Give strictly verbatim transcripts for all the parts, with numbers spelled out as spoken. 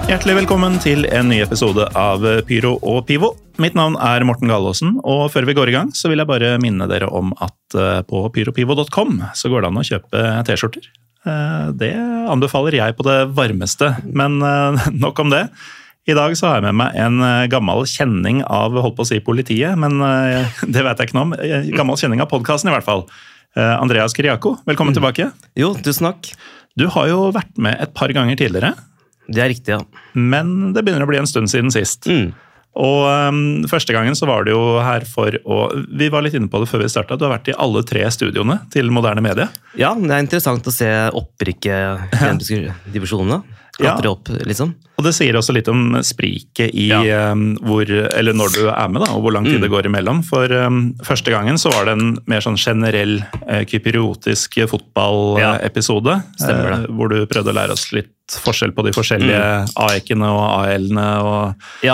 Hjertelig velkommen til en ny episode av Pyro og Pivo. Mitt navn er Morten Galaasen, og før vi går i gang så vil jeg bare minne dere om at på pyropivo punktum com så går det an å kjøpe t-skjorter. Det anbefaler jeg på det varmeste, men nok om det. I dag så har jeg med meg en gammel kjenning av, holdt på å si politiet, men det vet jeg ikke noe om. Gammel kjenning av podcasten i hvert fall. Andreas Kyriakou, velkommen mm. tilbake. Jo, tusen takk. Du har jo vært med et par ganger tidligere. Det er riktig, ja. Men det begynner å bli en stund siden sist. Mm. Og um, første gangen så var det jo her for å... Vi var litt inne på det før vi startet. Du har vært i alle tre studioene til Moderne Media. Ja, det er interessant å se opprykket i divisjonene. Klatre ja. opp, liksom. Og det sier også litt om spriket i ja. um, hvor, eller når du er med da, og hvor lang tid mm. det går imellom. For um, første gangen så var det en mer sånn generell uh, kypriotisk fotballepisode. Ja. Stemmer det. Uh, hvor du prøvde å lære oss litt forskjell på de forskjellige mm. A E K-ene og A L-ene og ja.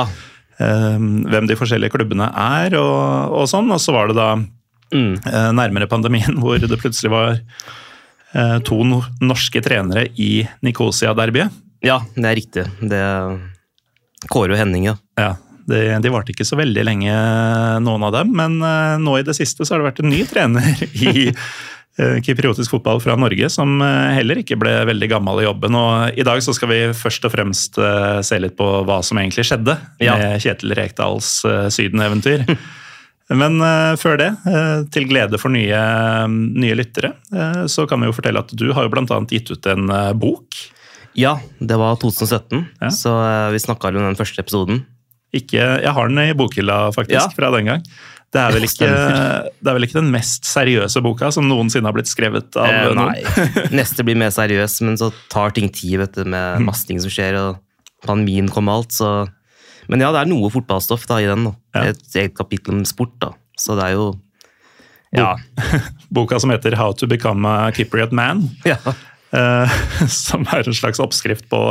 um, hvem de forskjellige klubbene er og, og sånn. Og så var det da mm. uh, nærmere pandemien hvor det plutselig var uh, to no- norske trenere i Nicosia-derbyet. Ja, det er riktig. Det Kåre og Henning, ja. Ja, de, de varte ikke så veldig lenge, noen av dem, men uh, nå i det siste så har det vært en ny trener i uh, kypriotisk fotball fra Norge, som uh, heller ikke ble veldig gammel i jobben. Og i dag så skal vi først og fremst uh, se litt på hva som egentlig skjedde ja. med Kjetil Rekdals uh, Syden-eventyr. Men uh, før det, uh, til glede for nye, nye lyttere, uh, så kan vi jo fortelle at du har jo blant annet gitt ut en uh, bok. Ja, det var tjue sytten, ja. så uh, vi snakket om den første episoden. Ikke, jeg har den i bokhylla faktisk, ja. fra den gang. Det er, vel ikke, det er vel ikke den mest seriøse boka som noensinne har blitt skrevet av eh, noen? Nei, neste blir mer seriøs, men så tar ting tid, vet du, med masse ting som skjer, og pandemien kom og alt, så... Men ja, det er noe fotballstoff da i den, da. Ja. Et eget kapittel om sport, da. Så det er jo... Ja. Boka som heter How to Become a Kypriot Man. Ja. Uh, som er en slags oppskrift på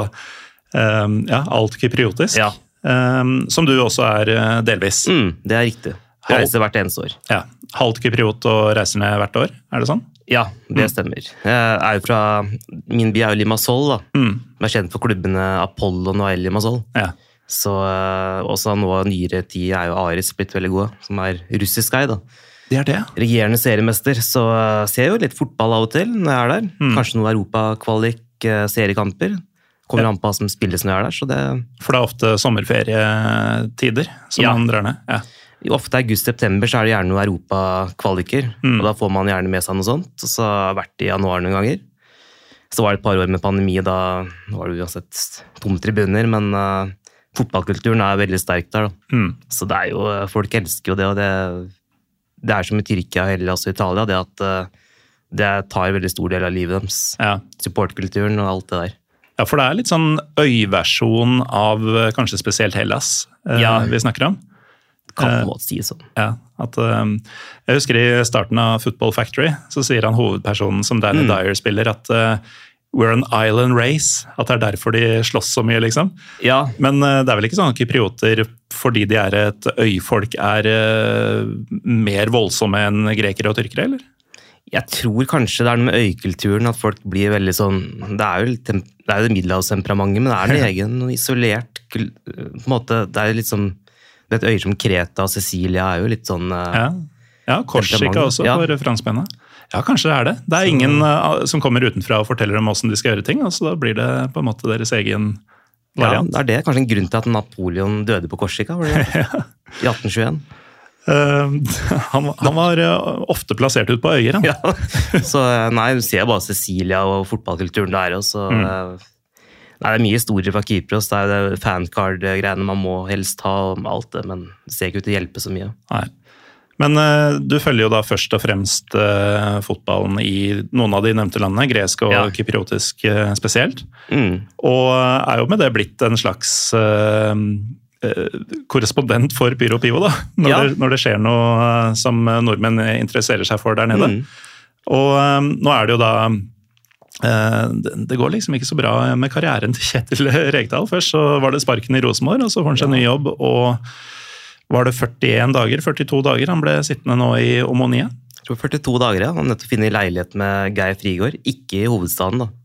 um, ja, alt kypriotisk. Ja. Um, som du også er uh, delvis. Mm, det er riktig. Jeg reiser hvert eneste år. Ja. Halvt kypriot og reiser ned hvert år, er det sånn? Ja, det stemmer. Jeg er jo fra... Min by er jo Limassol, da. Mm. Jeg er kjent for klubbene Apollon og El Limassol. Ja. Så også nå nyere tid er jo Aris blitt veldig gode, som er russisk ei, da. Det er det. Regerende seriemester, så ser jeg jo litt fotball av og til når jeg er der. Mm. Kanskje noe Europa-kvalik, seriekamper. Kommer an på hva som spilles når jeg er der, så det... For det er ofte sommerferietider som ja. man drar ned? Ja. Ofte august-september så er det gjerne noe Europa-kvaliker, mm. og da får man gjerne med seg noe sånt. Og så har jeg vært i januar noen ganger. Så var det et par år med pandemi, da var det uansett tomme tribuner, men uh, fotballkulturen er veldig sterk der, da. Mm. Så det er jo, folk elsker jo det, og det... Det er som i Tyrkia eller også i Italia, det at uh, det tar veldig stor del av livet deres. Ja. Supportkulturen og alt det der. Ja, for det er litt sånn øyversjon av uh, kanskje spesielt Hellas uh, ja. vi snakker om. Kan på en måte si sånn. Ja, at, um, jeg husker i starten av Football Factory, så sier han hovedpersonen som Danny mm. Dyer spiller, at uh, we're an island race, at det er derfor de slåss så mye, liksom. Ja. Men uh, det er vel ikke sånn at kyprioter, fordi de er et øyfolk, er uh, mer voldsomme enn grekere og tyrkere, eller? Jeg tror kanskje det er noe med øykulturen, at folk blir veldig sånn, det er jo, det er jo det middelhavstemperamentet, men det er en egen, noe isolert, på en måte, det er jo litt sånn, det er et øyer som Kreta og Sicilia er jo litt sånn... Uh, ja. ja, Korsika også ja. for franskmennene. Ja, kanskje det er det. Det er ingen uh, som kommer utenfra og forteller om hvordan de skal gjøre ting, og så da blir det på en måte deres egen variant. Ja, det er det. Kanskje en grunn til at Napoleon døde på Korsika, var det ja. i atten tjueen? Uh, han, han var uh, ofte plassert ut på øyer, han. Ja, så nei, du ser bare Sicilia og fotballkulturen der, og så... Mm. Uh, nei, det er mye historier fra Kypros, det er det fancard-greiene man må helst ha om alt det, men det ser ikke ut til å hjelpe så mye. Nei. Men uh, du følger jo da først og fremst uh, fotballen i noen av de nevnte landene, gresk og ja. kypriotisk uh, spesielt. Mm. Og uh, er jo med det blitt en slags uh, uh, korrespondent for Pyro Pivo, da. Når, ja. det, når det skjer noe uh, som nordmenn interesserer seg for der nede. Mm. Og um, nå er det jo da uh, det, det går liksom ikke så bra med karrieren til Kjetil Rekdal. Først så var det sparken i Rosenborg, og så får han seg ja. ny jobb, og var det førtien dager, førtito dager han ble sittende nå i Omonia? Jeg tror førtito dager, ja. Han nødt til å finne leilighet med Geir Frigård, ikke i hovedstaden da.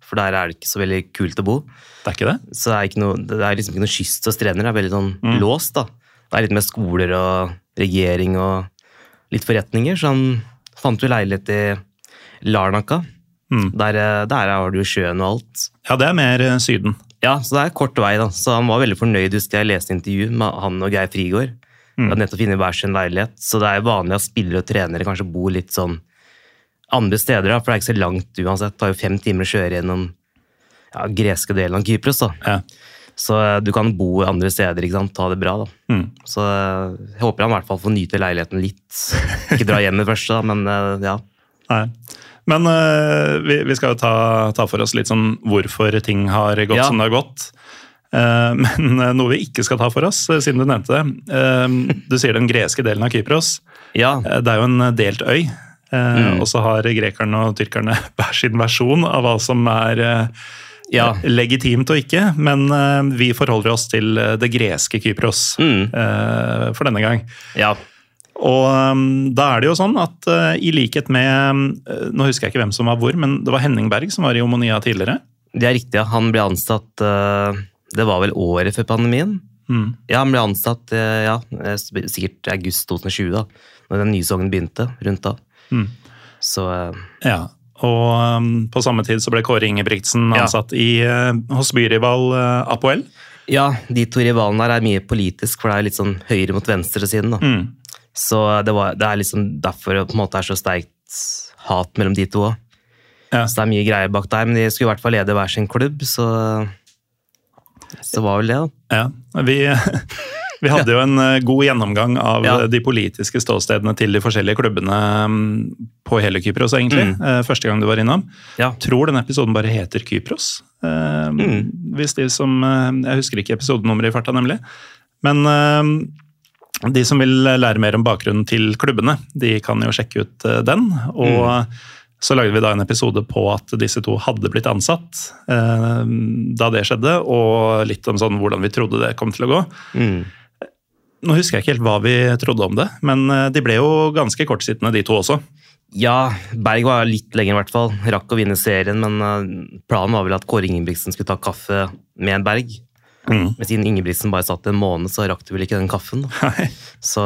for der er det ikke så veldig kult å bo. Det er ikke det? Så det er, ikke noe, det er liksom ikke noe kyst og strender, det er veldig sånn mm. låst da. Det er litt med skoler og regjering og litt forretninger, så han fant jo leilighet i Larnaca. Mm. Der, der har du jo sjøen og alt. Ja, det er mer syden. Ja, så det er kort vei da. Så han var veldig fornøyd, husker jeg leste intervju med han og Geir Frigård. Mm. At nettopp finne hver sin leilighet. Så det er vanlig at spillere og trenere kanskje bor litt sånn andre steder da, for det er ikke så langt uansett. Det tar jo fem timer å kjøre gjennom ja, greske delen av Kypros da. Ja. Så du kan bo andre steder, ikke sant? Ta det bra da. Mm. Så jeg håper han i hvert fall får nyte leiligheten litt. Ikke dra hjem med først da, men ja. Nei. Men uh, vi, vi skal jo ta, ta for oss litt sånn hvorfor ting har gått ja. Som det har gått. Uh, men noe vi ikke skal ta for oss, siden du nevnte det. Uh, du sier den greske delen av Kypros. Ja. Uh, det er jo en delt øy. Uh, mm. Og så har grekerne og tyrkerne hver sin versjon av hva som er uh, ja. Legitimt og ikke. Men uh, vi forholder oss til det greske Kypros mm. uh, for denne gang. Ja. Og um, da er det jo sånn at uh, i likhet med, uh, nå husker jeg ikke hvem som var hvor, men det var Henning Berg som var i Omonia tidligere. Det er riktig, ja. Han ble ansatt, uh, det var vel året før pandemien. Mm. Ja, han ble ansatt, uh, ja, sikkert august to tusen og tjue da, når den nye sesongen begynte, rundt da. Mm. Så... Uh, ja, og um, på samme tid så ble Kåre Ingebrigtsen ansatt ja. i, uh, hos byrival uh, Apoel. Ja, de to rivalene her er mye politisk, for det er litt sånn høyre mot venstre siden da. Mm. Så det, var, det er liksom derfor det på en måte er så sterkt hat mellom de to. Ja. Så det er mye greier bak der, men de skulle i hvert fall lede hver sin klubb, så, så var vel det da. Ja, vi, vi hadde jo en god gjennomgang av ja. De politiske ståstedene til de forskjellige klubbene på hele Kypros egentlig, mm. første gang du var innom. Ja. Tror denne episoden bare heter Kypros. Mm. Hvis de som, jeg husker ikke episodenummeret i farta nemlig, men... De som vil lære mer om bakgrunnen til klubbene, de kan jo sjekke ut den, og mm. så lagde vi da en episode på at disse to hadde blitt ansatt eh, da det skjedde, og litt om sånn hvordan vi trodde det kom til å gå. Mm. Nå husker jeg ikke helt hva vi trodde om det, men de ble jo ganske kortsittende, de to også. Ja, Berg var litt lenger i hvert fall, rakk å vinne serien, men planen var vel at Kåre Ingebrigtsen skulle ta kaffe med Berg. Mm. Men siden Ingebrigtsen bare satt en måned, så rakk du vel ikke den kaffen. Da. Så,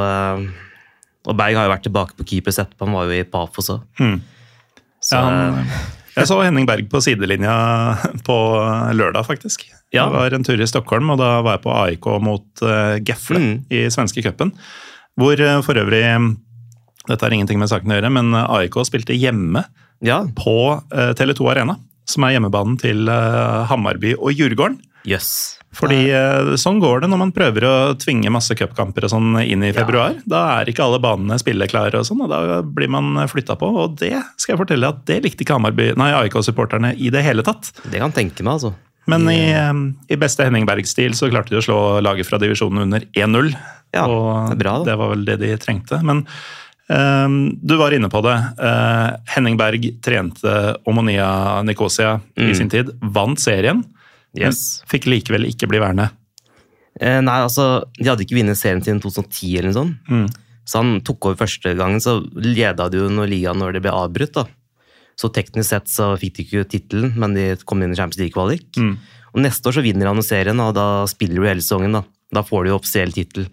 og Berg har jo vært tilbake på Kypros etterpå, han var jo i Pafos også. Mm. Så, ja, han, jeg så Henning Berg på sidelinja på lørdag, faktisk. Ja. Det var en tur i Stockholm, og da var jeg på A I K mot uh, Gefle mm. i svenske cupen, hvor uh, for øvrig, dette har ingenting med saken å gjøre, men A I K spilte hjemme ja. På uh, Tele to Arena, som er hjemmebanen til uh, Hammarby og Djurgården. Yes. Fordi sånn går det når man prøver å tvinge masse cupkamper og sånn inn i februar. Ja. Da er ikke alle banene spilleklare og sånn, og da blir man flyttet på. Og det skal jeg fortelle at det likte ikke Hammarby, nei, A I K-supporterne i det hele tatt. Det kan tenke meg, altså. Men i, i beste Henning Berg-stil så klarte de å slå laget fra divisjonen under én null. Ja, og det er bra, da. Det var vel det de trengte. Men um, du var inne på det. Uh, Henning Berg trente Omonia Nicosia mm. i sin tid, vant serien. Yes. Men fikk likevel ikke bli værende. Eh, nei, altså, de hadde ikke vunnet serien til to tusen og ti eller noe sånt. Mm. Så han tok over første gangen, så ledet de jo når ligaen når det ble avbrutt da. Så teknisk sett så fikk de ikke titelen, men de kom inn i Champions League-kvalik. Mm. Og neste år så vinner han serien, og da spiller du hele sesongen da. Da får du jo offisiell titel.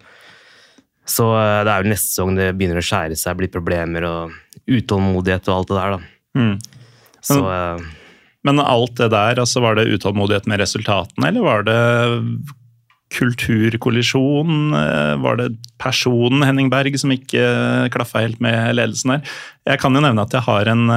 Så eh, det er jo neste sesong det begynner å skjære seg, blir problemer og utålmodighet og alt det der da. Mm. Så... Eh, Men alt det der, altså var det utålmodighet med resultatene, eller var det kulturkollisjon? Var det personen Henning Berg som ikke klaffet helt med ledelsen der? Jeg kan jo nevne at jeg har en,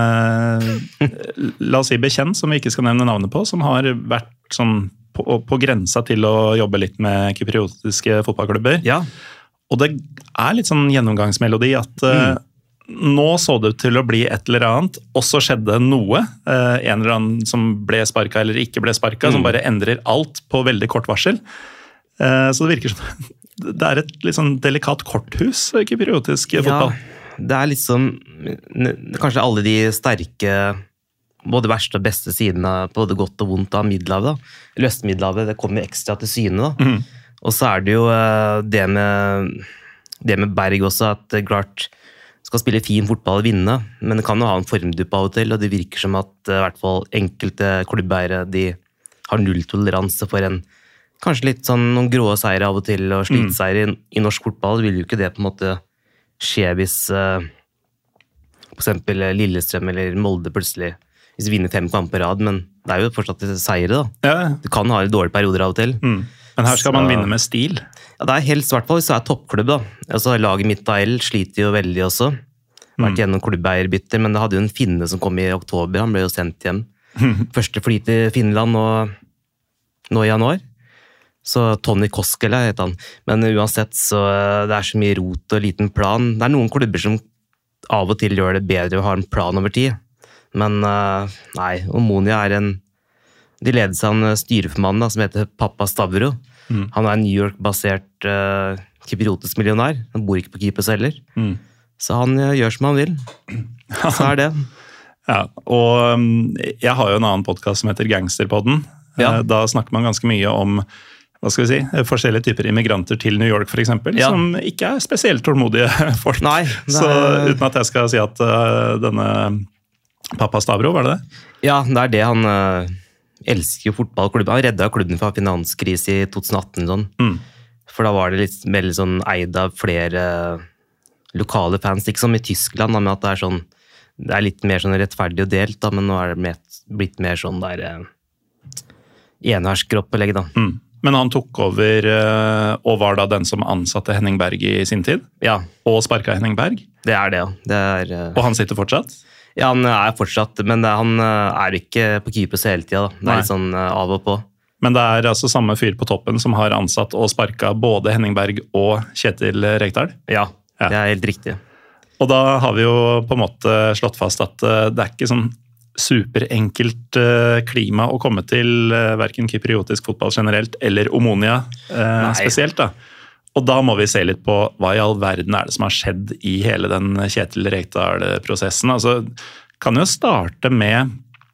la oss si bekjent, som vi ikke skal nevne navnet på, som har vært sånn på, på grensa til å jobbe litt med kypriotiske fotballklubber. Ja. Og det er litt sånn gjennomgangsmelodi at... Mm. Nå så det ut til å bli et eller annet, og så skjedde noe, eh, en eller annen som ble sparket eller ikke ble sparket, mm. som bare endrer alt på veldig kort varsel. Eh, så det virker som det er et litt sånn delikat korthus, kypriotisk fotball. Ja, det er liksom, kanskje alle de sterke, både verste og beste sidene, både godt og vondt av Middelhavet da. Eller Øst-Middelhavet, det kommer ekstra til syne da. Mm. Og så er det jo det med, det med Berg også, at klart, skal spille fin fotball og vinne, men det kan jo ha en formdupp av og til, og det virker som at uh, i hvert fall enkelte klubbeiere, de har nulltoleranse for en, kanskje litt sånn noen grå seire av og til, og slitseier mm. i, i norsk fotball. Det vil jo ikke det på en måte skje hvis uh, for eksempel Lillestrøm eller Molde plutselig, hvis de vinner fem kamper på rad, men det er jo fortsatt seire da. Ja. Du kan ha litt dårlige perioder av og til. Mm. Men her skal Så, man vinne med stil. Ja, det er helst i hvert fall hvis det er toppklubb da. Altså, laget mitt A L sliter jo veldig også. Vært gjennom klubbeierbytter, men det hadde jo en finne som kom i oktober. Han ble jo sendt hjem. Første fly til Finland og, nå i januar. Så Tony Koskela heter han. Men uansett så det er så mye rot og liten plan. Det er noen klubber som av og til gjør det bedre å ha en plan over tid. Men nei, Omonia er en De ledes av en styreformann da, som heter Pappa Stavro. Mm. Han er en New York-basert uh, kypriotisk millionær. Han bor ikke på Kypros heller. Mm. Så han uh, gjør som han vil. Så er det. Ja, og um, jeg har jo en annen podcast som heter Gangsterpodden. Ja. Uh, da snakker man ganske mye om hva skal vi si, forskjellige typer immigranter til New York, for eksempel, ja. Som ikke er spesielt tålmodige folk. Nei, er... Så uten at jeg skal si at uh, denne Pappa Stavro, var det det? Ja, det er det han... Uh... elsker jo fotballklubben. Han redda klubben fra finanskrise i tjueatten sånn. Mm. For da var det litt mer sånn eid av flere lokale fans, ikke som i Tyskland, da, med at det er sånn, det er litt mer sånn rettferdig og delt, da, men nå er det mer, blitt mer sånn der eh, enherskroppbelegg, da. Mm. Men han tok over og var da den som ansatte Henning Berg i sin tid? Ja. Og sparket Henning Berg? Det er det, ja. Det er, uh... Og han sitter fortsatt? Ja, han er fortsatt, men han er ikke på Kypros hele tida. Da. Det er Nei. Litt sånn av og på. Men det er altså samme fyr på toppen som har ansatt og sparket både Henning Berg og Kjetil Rekdal? Ja, ja, det er helt riktig. Og da har vi jo på en måte slått fast at det er ikke sånn superenkelt klima å komme til hverken kypriotisk fotball generelt eller Omonia Nei. Spesielt da. Og da må vi se litt på hva i all verden er det som har skjedd i hele den Kjetil Rekdal-prosessen. Altså, kan jo starte med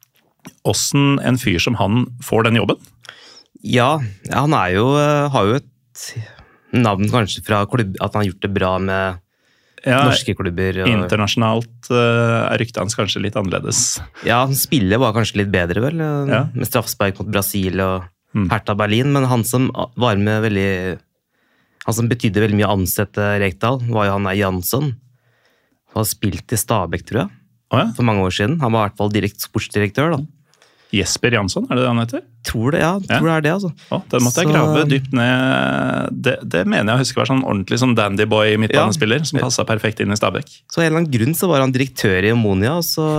hvordan en fyr som han får den jobben? Ja, han er jo, har jo et navn kanskje fra klubb, at han har gjort det bra med ja, norske klubber. Og... Internasjonalt er ryktet hans kanskje litt annerledes. Ja, han spiller var kanskje litt bedre vel, ja. Med straffespark mot Brasil og mm. Hertha Berlin, men han som var med veldig... Han som betydde veldig mye å ansette Rekdal, var jo han der Jansson. Han har spilt i Stabæk, tror jeg, oh, ja. For mange år siden. Han var i hvert fall direkt sportsdirektør, da. Jesper Jansson, er det det han heter? Tror det, ja. Tror ja. Det er det, altså. Oh, den måtte jeg grave dypt ned. Det, det mener jeg husker var sånn ordentlig sånn dandyboy midtbanespiller, ja. Som passet perfekt inn i Stabæk. Så av en eller annen grunn så var han direktør i Omonia, og så,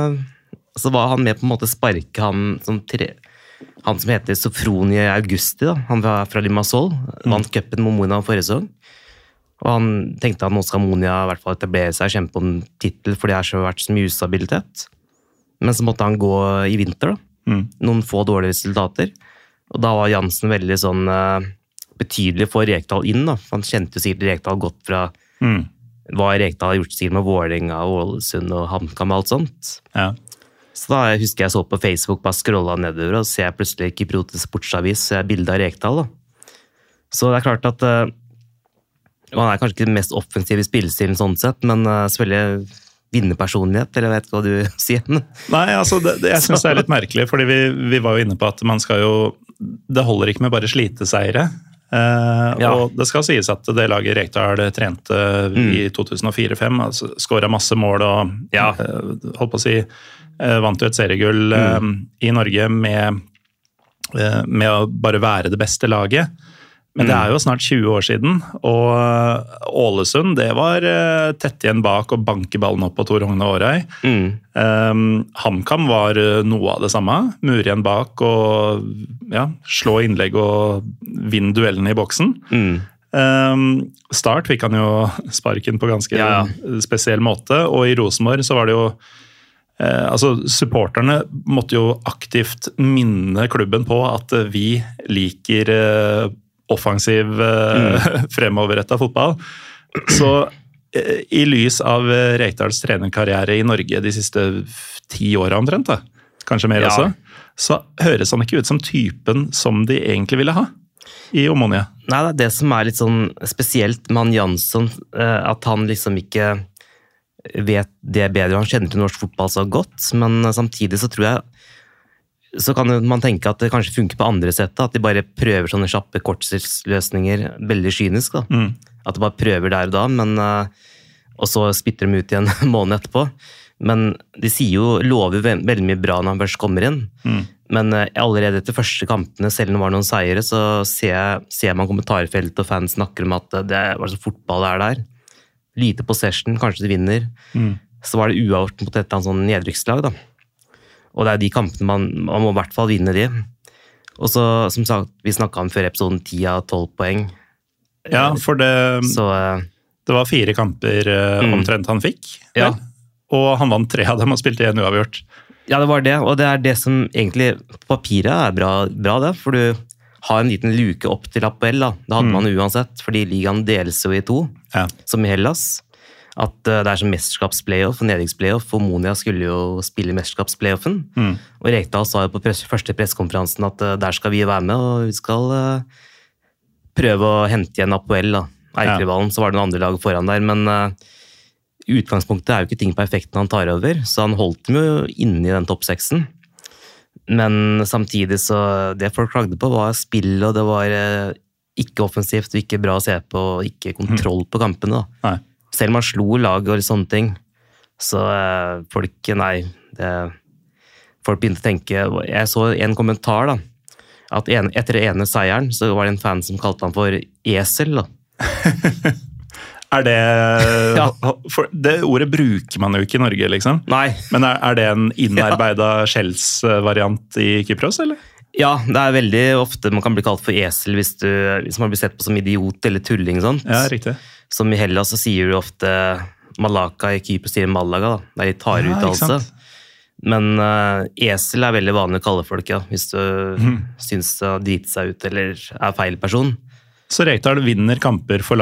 så var han med på en måte sparke han som tre... Han som heter Sofronie Augusti, da. Han var fra Limassol, vant mm. cupen med Omonia forrige sesong. Og han tenkte at nå skal Omonia i hvert fall etablere seg og kjempe om titel, for det har så vært så mye ustabilitet. Men så måtte han gå i vinter, da. Mm. Noen få dårlige resultater. Og da var Jansen veldig sånn uh, betydelig for Rekdal inn, da. Han kjente jo sikkert Rekdal godt fra mm. hva Rekdal har gjort sikkert med Vålerenga, Ålesund og HamKam og alt sånt. Ja. Så da husker jeg så på Facebook, bare scrollet nedover, og ser jeg plutselig Kypriotisk sportsavis, så jeg bildet av Rekdal, da. Så det er klart at uh, han er kanskje ikke den mest offensive spillestilen sånn sett, men uh, selvfølgelig vinnerpersonlighet, eller jeg vet hva du sier. Nei, altså, det, det, jeg synes det er litt merkelig, fordi vi, vi var jo inne på at man skal jo, det holder ikke med bare sliteseiere. Uh, ja. Og det skal sies at det laget Rekdal trente mm. i to tusen fire til fem, altså, skåret masse mål og ja. uh, holdt på å si vant jo et seriegull mm. i Norge med, med å bare være det beste laget. Men mm. det er jo snart tjue år siden, og Ålesund, det var tett igjen bak og banke ballen opp på Tor Hogne Årøy. Mm. Um, HamKam var noe av det samme, mure igjen bak og ja, slå innlegg og vinne duellene i boksen. Mm. Um, Start fikk han jo sparken på ganske ja. Spesiell måte, og i Rosenborg så var det jo Eh, altså, supporterne måtte jo aktivt minne klubben på at vi liker eh, offensiv, eh, mm. fremoverrettet fotball. Så eh, i lys av Rekdals trenerkarriere i Norge de siste ti årene omtrent, da, kanskje mer ja. Også, så høres han ikke ut som typen som de egentlig ville ha i Omonia. Nei, det er det som er litt sånn spesielt med han Jansson, at han liksom ikke vet det bedre, han kjenner til norsk fotball så godt, men samtidig så tror jeg så kan man tenke at det kanskje funker på andre settet, at de bare prøver sånne kjappe kortstidsløsninger, veldig kynisk da. Mm. At de bare prøver der og da, men, og så spytter de ut igjen en måned etterpå. Men de sier jo, lover veldig mye bra når han først kommer inn. Mm. Men allerede etter første kampene, selv om det var noen seire, så ser, jeg, ser man kommentarfelt og fans snakker om at det var så fotball det er der. Lite possession, kanskje de vinner. Mm. Så var det uavgjort mot et eller annet sånn nedrykkslag da. Og det er de kampene man, man må i hvert fall vinne de. Og så, som sagt, vi snakket om før episoden ti av tolv poeng. Ja, for det, så, det var fire kamper mm. omtrent han fikk. Ja. Og han vant tre av dem og spilte igjen uavgjort. Ja, det var det. Og det er det som egentlig på papiret er bra, bra det. For du har en liten luke opp til Apoel da. Det hadde mm. man uansett, fordi ligaen deles jo i to, ja. Som i Hellas. At det er som mesterskapsplayoff og nedrykksplayoff, og Monia skulle jo spille mesterskapsplayoffen. Mm. Og Rekdal sa jo på press, første pressekonferansen at uh, der skal vi være med, og vi skal uh, prøve å hente igjen Apoel da. Erkerivalen, ja. Så var det noen andre lag foran der, men uh, utgangspunktet er jo ikke ting på effekten han tar over, så han holdt dem jo inne i den toppseksen. Men samtidig så, det folk klagde på var spill, og det var uh, ikke offensivt, og ikke bra å se på, og ikke kontroll på kampene da. Nei. Selv om man slo lag og sånne ting, så eh, folk, nei, det, folk begynte å tenke, jeg så en kommentar da, at en, etter den ene seieren, så var det en fan som kalte han for esel da. Er det, ja. For det ordet bruker man jo ikke i Norge, liksom? Nei. Men er, er det en innarbeidet ja. Skjells-variant i Kypros, eller? Ja, det er veldig ofte man kan bli kalt for esel hvis, du, hvis man blir sett på som idiot eller tulling, sånt. Ja, riktig. Som i Hellas så sier du ofte Malaka, i Kypros sier Malaga da. Det er litt hard ja, uttalelse. Men uh, esel er veldig vanlig å kalle folk, ja. Hvis du mm. synes å drite seg ut eller er feil person. Så Rekdal vinner kamper for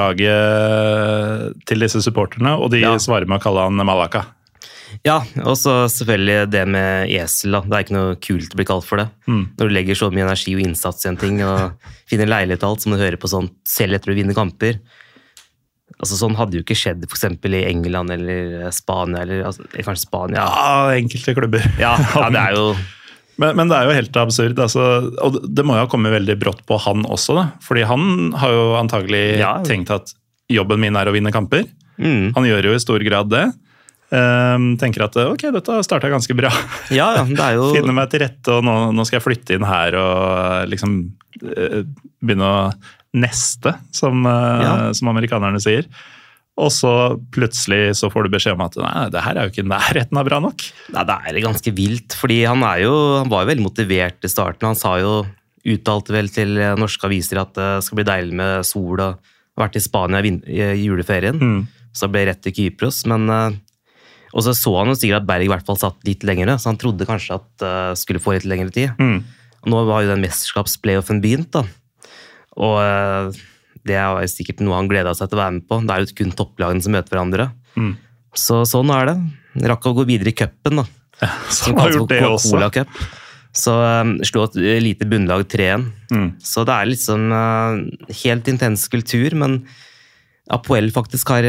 laget til disse supporterne, og de ja. Svarer med å kalle han Malaka. Ja, og så selvfølgelig det med esel da. Det er ikke noe kult å bli kalt for det. Mm. Når du legger så mye energi og innsats i en ting, og finner leilighet og alt, som du hører på sånt, selv etter å vinne kamper. Altså sånn hadde jo ikke skjedd for eksempel i England eller Spania, eller altså, kanskje Spania. Ja, enkelte klubber. Ja, ja det er jo... Men, men det er jo helt absurd, altså, og det må jo ha kommet veldig brått på han også da, fordi han har jo antagelig ja. Tenkt at jobben min er å vinne kamper. Mm. Han gjør jo i stor grad det. Um, tenker at ok, dette startet ganske bra. Ja, ja, det er jo... Finner meg til rette, og nå, nå skal jeg flytte inn her og liksom uh, begynne å neste, som, ja. Som amerikanerne sier. Og så plutselig så får du beskjed om at nei, det her er jo ikke nærheten av bra nok. Nei, det er ganske vilt, fordi han, er jo, han var jo veldig motivert i starten. Han sa jo, uttalte vel til norske aviser at det skal bli deilig med sol og vært i Spania i juleferien. Mm. Så ble rett til Kypros, men og så så han jo sikkert at Berg i hvert fall satt litt lengre, så han trodde kanskje at uh, skulle få litt lengre tid. Mm. Og nå var jo den mesterskapsplayoffen begynt da. Og uh, det er sikkert noe han gledet seg til å være med på. Det er jo kun topplagene som møter hverandre. Mm. Så sånn er det. Rakk å gå videre i cupen da. Ja, så han har gjort det også. Cola Cup. Så um, slo et lite bunnlag tre en. Mm. Så det er liksom uh, helt intens kultur, men Apoel faktisk har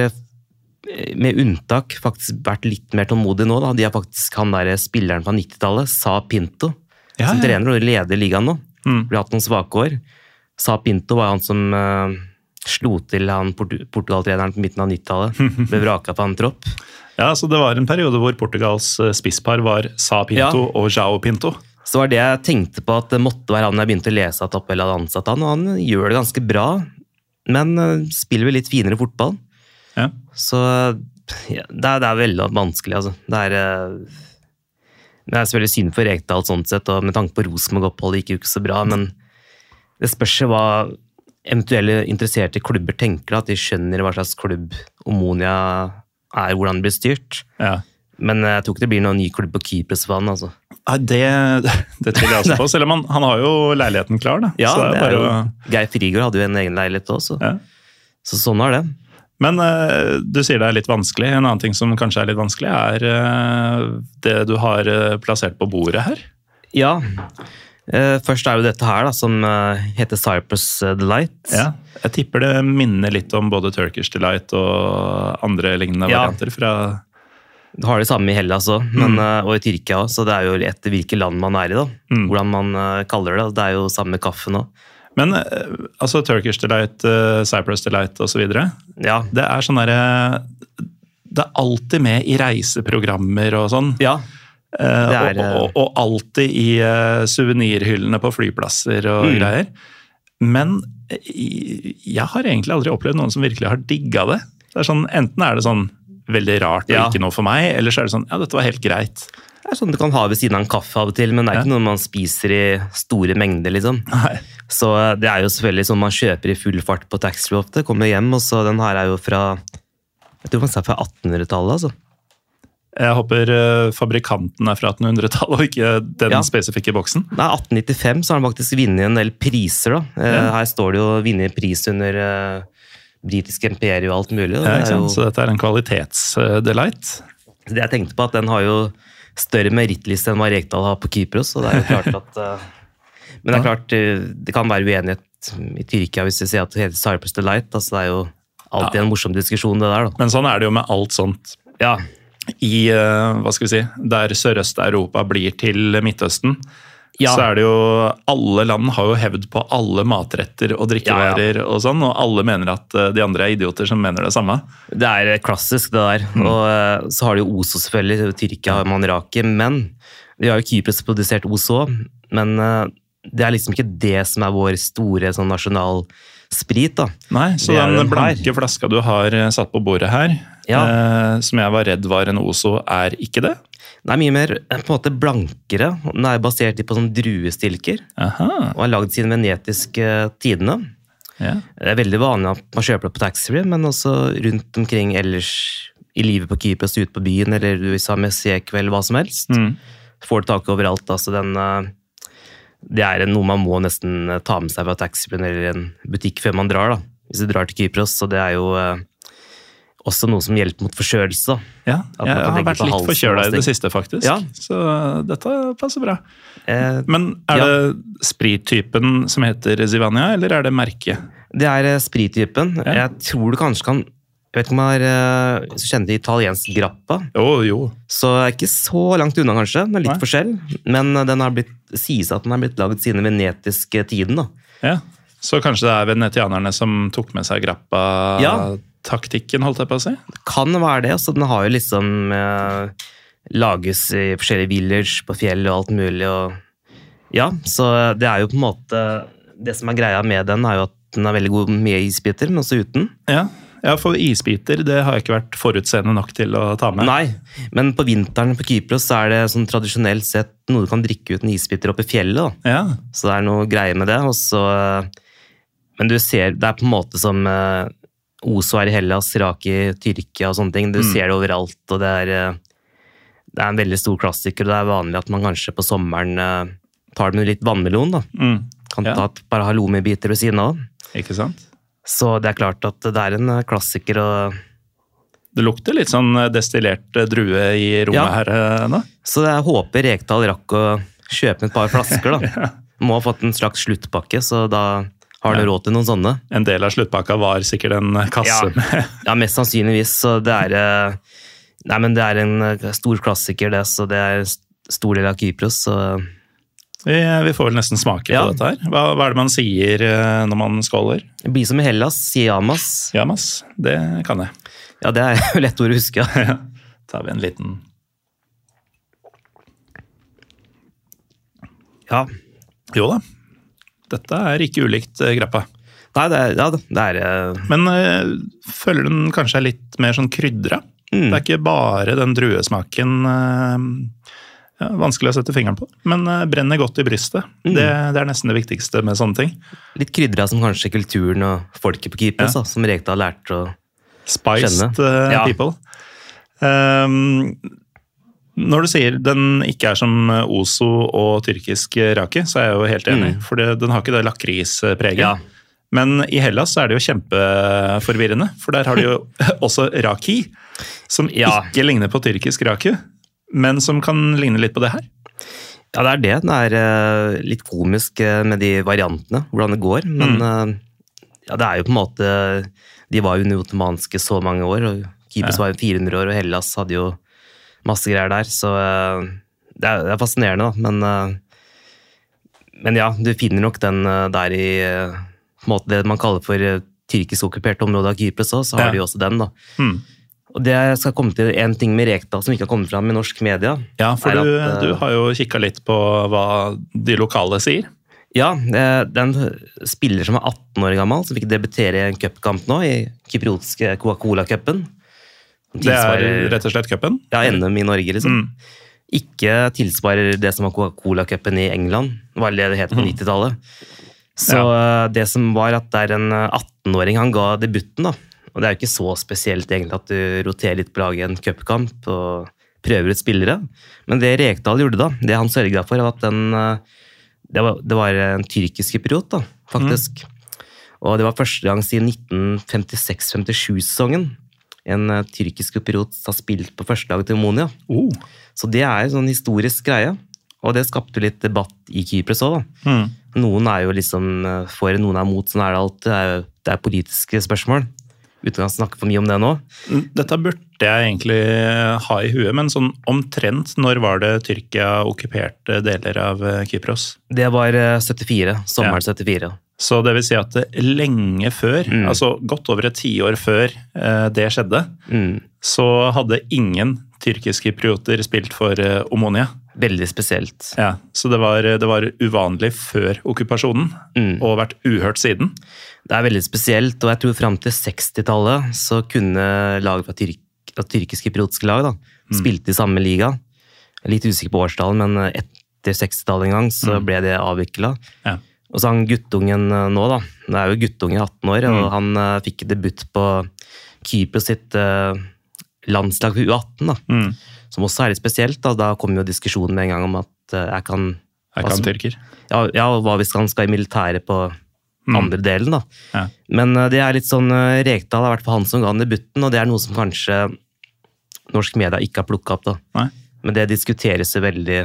med unntak faktisk vært litt mer tålmodig nå da. De har faktisk han der spilleren på nittitallet, Sa Pinto, ja, som ja. Trener og leder ligaen nå. Mm. Vi har hatt noen svake år. Sa Pinto var han som uh, slo til han Port Portugal-treneren på midten av nittitallet. Ble vraket på en tropp. Ja, så det var en periode hvor Portugals spisspar var Sa Pinto ja. Og João Pinto. Så var det jeg tenkte på at det måtte være han jeg begynte å lese at Apoel hadde ansatt han, og han gjør det ganske bra, men uh, spiller vel litt finere fotball. Ja. Så ja, det, er, det er veldig vanskelig, altså. Det er, uh, det er selvfølgelig synd for Rekdal sånn sett, og med tanke på Rosenborg-opphold gikk jo ikke så bra, men det spørs hva eventuelle interesserte klubber tenker, at de skjønner hva slags klubb Omonia er, hvordan det blir styrt. Ja. Men jeg tror ikke det blir noen ny klubb på Kypros for han, altså. Nei, det, det tviler jeg også på, selv om han, han har jo leiligheten klar, da. Ja, så det er, det er bare jo, å... Geir Frigård hadde jo en egen leilighet også, ja. Så sånn er det. Men uh, du sier det er litt vanskelig. En annen ting som kanskje er litt vanskelig, er uh, det du har uh, plassert på bordet her. Ja, uh, først er jo dette her da, som uh, heter Cyprus Delight. Ja, jeg tipper det minner litt om både Turkish Delight og andre lignende ja. varianter fra... Du har det samme i Hellas også, men, mm. og i Tyrkia også, så det er jo etter hvilket land man er i da. Mm. Hvordan man uh, kaller det, det er jo samme kaffe nå. Men altså Turkish Delight, uh, Cyprus Delight og så videre, ja. Det er sånn der, det er alltid med i reiseprogrammer og sånn. Ja. Uh, er, og, og, og alltid i uh, souvenirhyllene på flyplasser og mm. greier. Men jeg har egentlig aldri opplevd noen som virkelig har digget det. Det er sånn, enten er det sånn veldig rart og ja. Ikke noe for meg, eller så er det sånn, ja, dette var helt greit. Det er sånn du kan ha ved siden av en kaffe av og til, men det er ja. Ikke noe man spiser i store mengder, liksom. Nei. Så det er jo selvfølgelig sånn man kjøper i full fart på taxfree ofte, kommer hjem, og så den her er jo fra, jeg tror man ser fra attenhundretallet, altså. Jeg håper uh, fabrikanten er fra attenhundretallet, og ikke den ja. Spesifikke boksen. Nei, atten nittifem så har han faktisk vunnet en del priser, da. Ja. Uh, her står det jo vunnet pris under... Uh, britisk imperie og alt mulig. Og ja, det er jo, så dette er en kvalitetsdelight. Det jeg tenkte på at den har jo større merittliste enn hva Rekdal har på Kypros, og det er jo klart at uh, men det er klart, det kan være uenighet i Tyrkia hvis vi sier at det heter Cyprus Delight, altså det er jo alltid ja. En morsom diskusjon det der da. Men sånn er det jo med alt sånt. Ja. I, uh, hva skal vi si, der Sørøst-Europa blir til Midtøsten, ja. Så er det jo, alle land har jo hevd på alle matretter og drikkevarer ja, ja. Og sånn, og alle mener at de andre er idioter som mener det samme. Det er klassisk det der, mm. og så har de jo Oso selvfølgelig, Tyrkia har man Raki, men vi har jo Kypros produsert Oso, men det er liksom ikke det som er vår store sånn nasjonal sprit da. Nei, så den, den blanke flaska du har satt på bordet her, ja. eh, som jeg var redd var en Oso, er ikke det? Den er mye mer på en måte blankere. Den er basert på sånn druestilker. Aha. Og er lagd siden venetiske tidene. Ja. Det er veldig vanlig at man kjøper det på taxfree, men også rundt omkring ellers i livet på Kypros, ut på byen, eller du sa Messier-kveld, hva som helst. Mm. Får det tak overalt. Altså den, det er noe man må nesten ta med seg fra taxfree eller en butikk før man drar, da. Hvis du drar til Kypros, så det er jo... også noe som hjelper mot forkjølelse. Ja, jeg har vært litt forkjølet i det siste, faktisk. Ja. Så dette passer bra. Eh, Men er ja. Det sprittypen som heter Zivania, eller er det merket? Det er sprittypen. Ja. Jeg tror du kanskje kan... Jeg vet ikke om jeg er så kjent i italiensk grappa. Jo, jo. Så jeg er ikke så langt unna, kanskje. Det er litt Nei. Forskjell. Men den har blitt, sies at den har blitt laget siden venetiske tiden, da. Ja, så kanskje det er venetianerne som tok med seg grappa... Ja. Taktikken, holdt jeg på å si? Kan være det, så den har jo liksom eh, lages i forskjellige village på fjell og alt mulig, og ja, så det er jo på en måte, det som er greia med den er jo at den er veldig god med isbiter, men også uten. Ja, ja, for isbiter, det har jeg ikke vært forutseende nok til å ta med. Nei, men på vinteren på Kypros så er det sånn tradisjonelt sett noe du kan drikke uten isbiter oppe i fjellet, da. Ja. Så det er noe greie med det, og så, men du ser, det er på en måte som Oso er i Hellas, Raki, Tyrkia og sånne ting. Du mm. ser det overalt, og det er, det er en veldig stor klassiker, og det er vanlig at man kanskje på sommeren tar det med litt vannmelon, da. Mm. Kan ja. Ta et par halloumi-biter ved siden av. Ikke sant? Så det er klart at det er en klassiker, og... Det lukter litt sånn destillert drue i rommet ja. Her nå. Så jeg håper Rekdal rakk å kjøpe et par flasker, da. ja. Må ha fått en slags sluttpakke, så da... Har du ja. Råd til noen sånne? En del av sluttpakka var sikkert en kasse ja. med... ja, mest sannsynligvis. Så det er, nei, men det er en stor klassiker, det, så det er stor del av Kypros. Så... Vi, vi får vel nesten smake ja. På dette her. Hva, hva er det man sier når man skåler? Det blir som i Hellas, sier Yamas. Yamas, det kan jeg. Ja, det er jo lett ord å huske. Ja. Tar vi en liten... Ja. Jo da. Dette er ikke ulikt uh, grappa. Nei, det er... Ja, det er uh... Men uh, føler den kanskje er litt mer sånn krydra? Mm. Det er ikke bare den druesmaken uh, ja, vanskelig å sette fingeren på, men uh, brenner godt i brystet. Mm. Det, det er nesten det viktigste med sånne ting. Litt krydra som kanskje kulturen og folket på Kypros, ja. Som Rekdal har lært å Spiced, kjenne. Uh, ja. People. Um, Når du sier den ikke er som Oso og tyrkisk Raki, så er jeg jo helt enig, mm. for det, den har ikke det lakrispreget. Ja. Men i Hellas så er det jo kjempeforvirrende, for der har de jo også Raki, som ja. Ikke ligner på tyrkisk Raki, men som kan ligne litt på det her. Ja, det er det. Det er litt komisk med de variantene, hvordan det går, men mm. ja, det er jo på en måte, de var jo ottomanske så mange år, og Kypros ja. Var jo fire hundre år, og Hellas hadde jo masse greier der, så uh, det, er, det er fascinerende, da. Men, uh, men ja, du finner nok den uh, der i uh, på en måte det man kaller for uh, tyrkisk okkupert område av Kypros også, så har ja. de også den, da. Mm. Og det skal komme til en ting med Rekdal som ikke har kommet fram i norsk media. Ja, for du, at, uh, du har jo kikket litt på hva de lokale sier. Ja, den spiller som er atten år gammel, som fikk debutere i en cupkamp nå, i kypriotiske Coca-Cola-cupen. Det er rett og slett cupen? Ja, N M i Norge, liksom. Mm. Ikke tilsvarer det som var Coca-Cola-cupen i England, var det det het på mm. nittitallet. Så ja. det som var at det er en atten-åring, han ga debuten, da. Og det er jo ikke så spesielt egentlig at du roterer litt på laget i en cupkamp og prøver ut spillere. Men det Rekdal gjorde da, det han sørget for, var at den, det, var, det var en tyrkisk kypriot da, faktisk. Mm. Og det var første gang siden nitten femtiseks femtisju-sesongen en tyrkisk kypriot har spilt på første laget til Omonia. Oh. Så det er en sånn historisk greie. Og det skapte litt debatt i Kypros også da. Mm. Noen er jo liksom for, noen er mot, sånn er det alltid. Det er, det er politiske spørsmål. Uten å snakke for mye om det nå. Dette burde jeg egentlig ha i huet, men sånn omtrent når var det Tyrkia okkuperte deler av Kypros? Det var syttifire, sommeren ja. syttifire. Så det vil si at lenge før, mm. altså godt over et tiår før det skjedde, mm. så hadde ingen tyrkiske kyprioter spilt for Omonia. Veldig spesielt. Ja, så det var, det var uvanlig før okkupasjonen, mm. og vært uhørt siden. Det er veldig spesielt, og jeg tror frem til sekstitallet så kunne lag fra tyrk, tyrkiske kypriotiske lag da, mm. spilte i samme liga. Jeg er litt usikker på årstallet, men etter sekstitallet en gang så mm. ble det avviklet. Ja. Og så han guttungen nå da, det er jo guttunge atten år, mm. og han uh, fikk debut på Kypros sitt uh, landslag for U atten da. Mm. Som også er litt spesielt, da, da kom jo diskusjonen med en gang om at uh, jeg kan... Jeg kan altså, tyrker. Ja, ja, hva hvis han skal i militæret på mm. andre delen da. Ja. Men uh, det er litt sånn, uh, Rekdal har vært for han som ga debuten, og det er noe som kanskje norsk media ikke har plukket opp da. Nei. Men det diskuteres jo veldig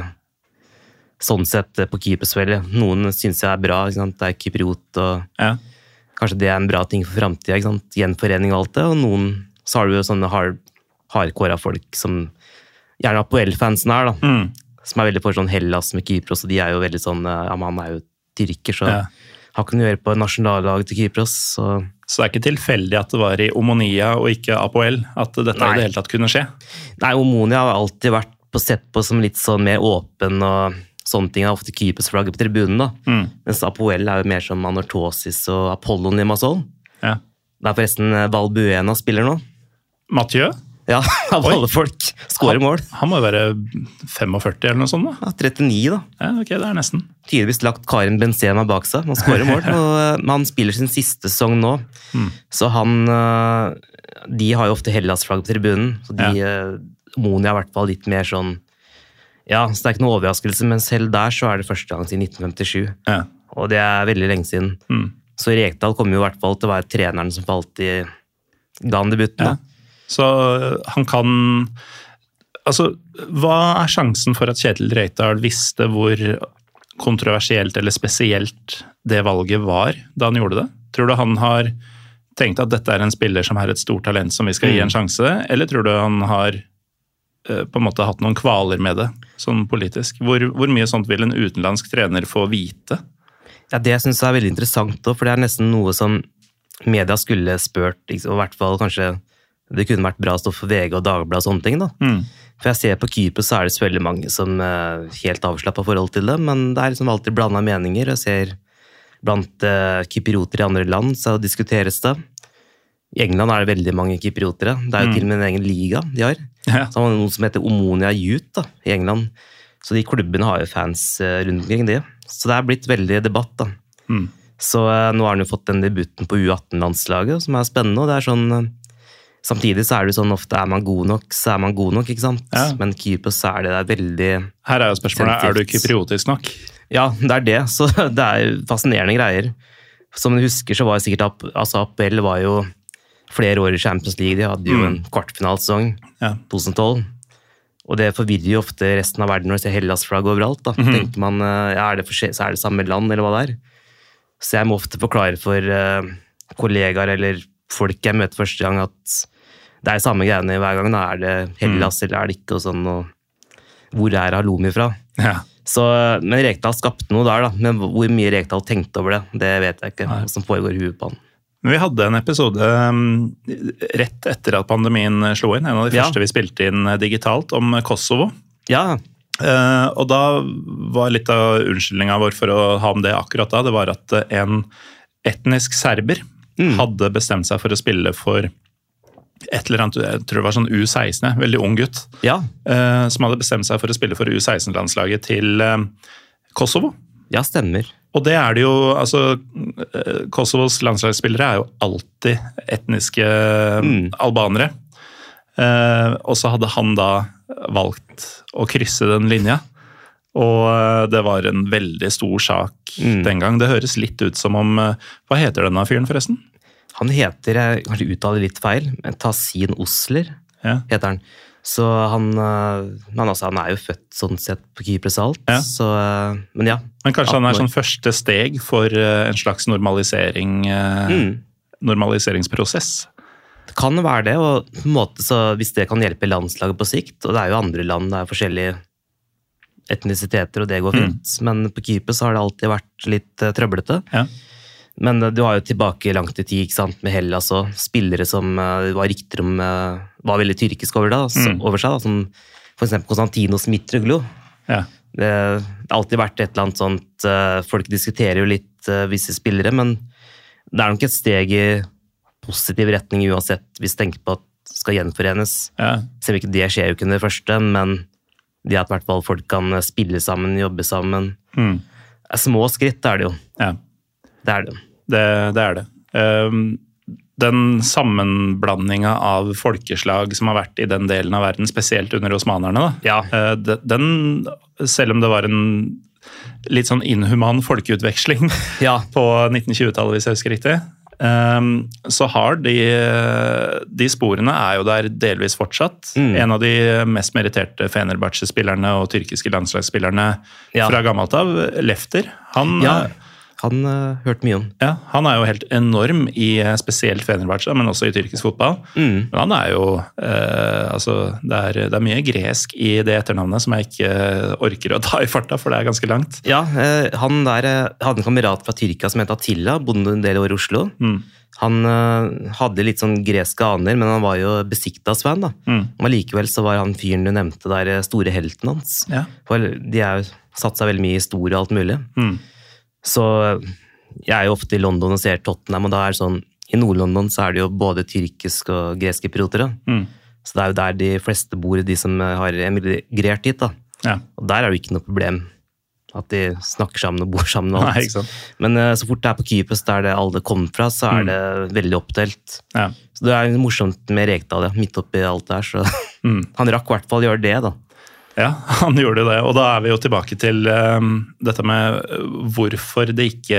sånn sett på Kypros veldig. Noen synes jeg er bra, ikke sant? Det er kypriot, og ja. kanskje det er en bra ting for fremtiden, ikke sant? Gjenforening og alt det, og noen, så har du jo sånne hard, hardcore folk som gjerne Apoel-fansen er da, mm. som er veldig for sånn Hellas med Kypros, og de er jo veldig sånn, ja, man er jo tyrker, så ja. har ikke noe å gjøre på nasjonallaget til Kypros. Så. så det er ikke tilfeldig at det var i Omonia og ikke Apoel, at dette Nei. i det hele tatt kunne skje? Nei, Omonia har alltid vært på sett på som litt sånn mer åpen, og sånne ting er ofte Kypros-flagget på tribunen da, mm. mens Apoel er jo mer som Anorthosis og Apollon i Masol. Ja. Det er forresten Valbuena spiller nå. Mathieu? Ja, av alle folk. Skårer mål. Han må jo være femogførti eller noe sånt da? Ja, trettini da. Ja, ok, det er nesten. Tydeligvis lagt Karim Benzema bak seg. Han skårer mål, og han spiller sin siste sesong nå. Mm. Så han, de har jo ofte Hellas-flagg på tribunen, så de, ja. Omonia er i hvert fall litt mer sånn, ja, så det er ikke noe overraskelse, men selv der så er det første gang siden nitten femtisju. Ja. Og det er veldig lenge siden. Mm. Så Rekdal kommer jo i hvert fall til å være treneren som falt i GAN-debuten da. Ja. Så han kan... Altså, hva er sjansen for at Kjetil Rekdal visste hvor kontroversielt eller spesielt det valget var da han gjorde det? Tror du han har tenkt at dette er en spiller som har et stort talent som vi skal gi en sjanse, eller tror du han har uh, på en måte hatt noen kvaler med det, sånn politisk? Hvor, hvor mye sånt vil en utenlandsk trener få vite? Ja, det synes jeg er veldig interessant, for det er nesten noe som media skulle spørt, og i hvert fall kanskje det kunne vært bra stoff for V G og Dagbladet og sånne ting da. Mm. For jeg ser på Kypros så er det så veldig mange som er helt avslappet forhold til det, men det er liksom alltid blandet meninger. Jeg ser blant uh, kyprioter i andre land så diskuteres det. I England er det veldig mange kypriotere. Det er jo mm. til og med en egen liga de har. Ja. Så har noe som heter Omonia Youth da, i England. Så de klubbene har jo fans uh, rundt omkring det. Så det er blitt veldig debatt da. Mm. Så uh, nå har han jo fått den debuten på U atten-landslaget, som er spennende, og det er sånn... Uh, Samtidig så er det sånn ofte, er man god nok, så er man god nok, ikke sant? Ja. Men Kypros så er det der veldig... Her er jo spørsmålet, sensitivt. Er du kypriotisk nok? Ja, det er det, så det er fascinerende greier. Som du husker så var det sikkert, altså Apoel var jo flere år i Champions League, de hadde jo mm. en kvartfinalsesong, ja. tjuetusen tolv. Og det forvirrer jo ofte resten av verden når du ser Hellas-flagg overalt da. Mm-hmm. Tenker man, ja, er det for, så er det samme land, eller hva det er? Så jeg må ofte forklare for uh, kollegaer eller folk jeg møter første gang at det er samme greiene hver gang. Da er det Hellas, mm. eller er det ikke, og sånn, og hvor er Halloumi fra? Ja. Så, men Rekdal skapte noe der, da. Men hvor mye Rekdal tenkte over det, det vet jeg ikke, hva som foregår i huet på han. Vi hadde en episode rett etter at pandemien slo inn, en av de ja. første vi spilte inn digitalt, om Kosovo. Ja. Uh, og da var litt av unnskyldningen vår for å ha om det akkurat da, det var at en etnisk serber mm. hadde bestemt seg for å spille for et eller annet, jeg tror det var sånn U seksten, veldig ung gutt, ja. uh, som hadde bestemt seg for å spille for U seksten-landslaget til uh, Kosovo. Ja, stemmer. Og det er det jo, altså, Kosovos landslagsspillere er jo alltid etniske mm. albanere. Eh, og så hadde han da valgt å krysse den linja. Og det var en veldig stor sak mm. den gang. Det høres litt ut som om, hva heter denne fyren forresten? Han heter, jeg kanskje uttaler litt feil, Tahsin Osler ja. heter han. Så han, men altså, han er jo født sånn sett på Kypros alt, ja. så, men ja. Men kanskje han er sånn første steg for en slags normalisering, mm. normaliseringsprosess? Det kan være det, og på en måte så hvis det kan hjelpe landslaget på sikt, og det er jo andre land, det er forskjellige etnisiteter, og det går fint, mm. men på Kypros har det alltid vært litt trøblete. Ja. Men du har jo tilbake langt i tid, ikke sant, med Hellas og spillere som uh, var rykter om uh, var veldig tyrkisk over, da, så, mm. over seg, da, som for eksempel Konstantinos Mitroglou. Ja. Det har alltid vært et eller annet sånt, uh, folk diskuterer jo litt uh, visse spillere, men det er nok et steg i positiv retning uansett, hvis du tenker på at det skal gjenforenes. Ja. Selv ikke det skjer jo ikke det første, men det at i hvert fall folk kan spille sammen, jobbe sammen. Mm. Små skritt er det jo. Ja. Det er det. Det, det er det. Um, den sammenblandinga av folkeslag som har vært i den delen av verden, spesielt under osmanerne, da, ja. uh, den, selv om det var en litt sånn inhuman folkeutveksling ja. på nitten-tjue-tallet, hvis jeg husker riktig, um, så har de, de sporene er jo der delvis fortsatt. Mm. En av de mest meritterte Fenerbahçe-spillerne og tyrkiske landslagsspillerne ja. fra gammelt av, Lefter, han... Ja. Han uh, hørte mye om. Ja, han er jo helt enorm i spesielt Fenerbahçe, men også i tyrkisk fotball. Mm. Men han er jo, eh, altså, det er, det er mye gresk i det etternavnet som jeg ikke orker å ta i farta, for det er ganske langt. Ja, eh, han der eh, hadde en kamerat fra Tyrkia som het Attila, bodde en del år i Oslo. Mm. Han eh, hadde litt sånn greske aner, men han var jo Besiktas-fan da. Mm. Men likevel så var han fyren du nevnte der, store helten hans. Ja. For de har jo satt seg veldig mye i historie og alt mulig. Mm. Så jeg er jo ofte i London og ser Tottenham, og da er det sånn, i Nord-London så er det jo både tyrkisk og greske piloter. Mm. Så det er jo der de fleste bor, de som har emigrert hit. Da. Ja. Og der er det jo ikke noe problem at de snakker sammen og bor sammen. Og alt. Nei, ikke sant. Men så fort det er på Kypros, der det alle kommer fra, så er det mm. veldig oppdelt. Ja. Så det er morsomt med Rekdal, ja, midt oppi alt der. Så mm. han rakk i hvert fall gjøre det, da. Ja, han gjorde det, og da er vi jo tilbake til um, dette med hvorfor det ikke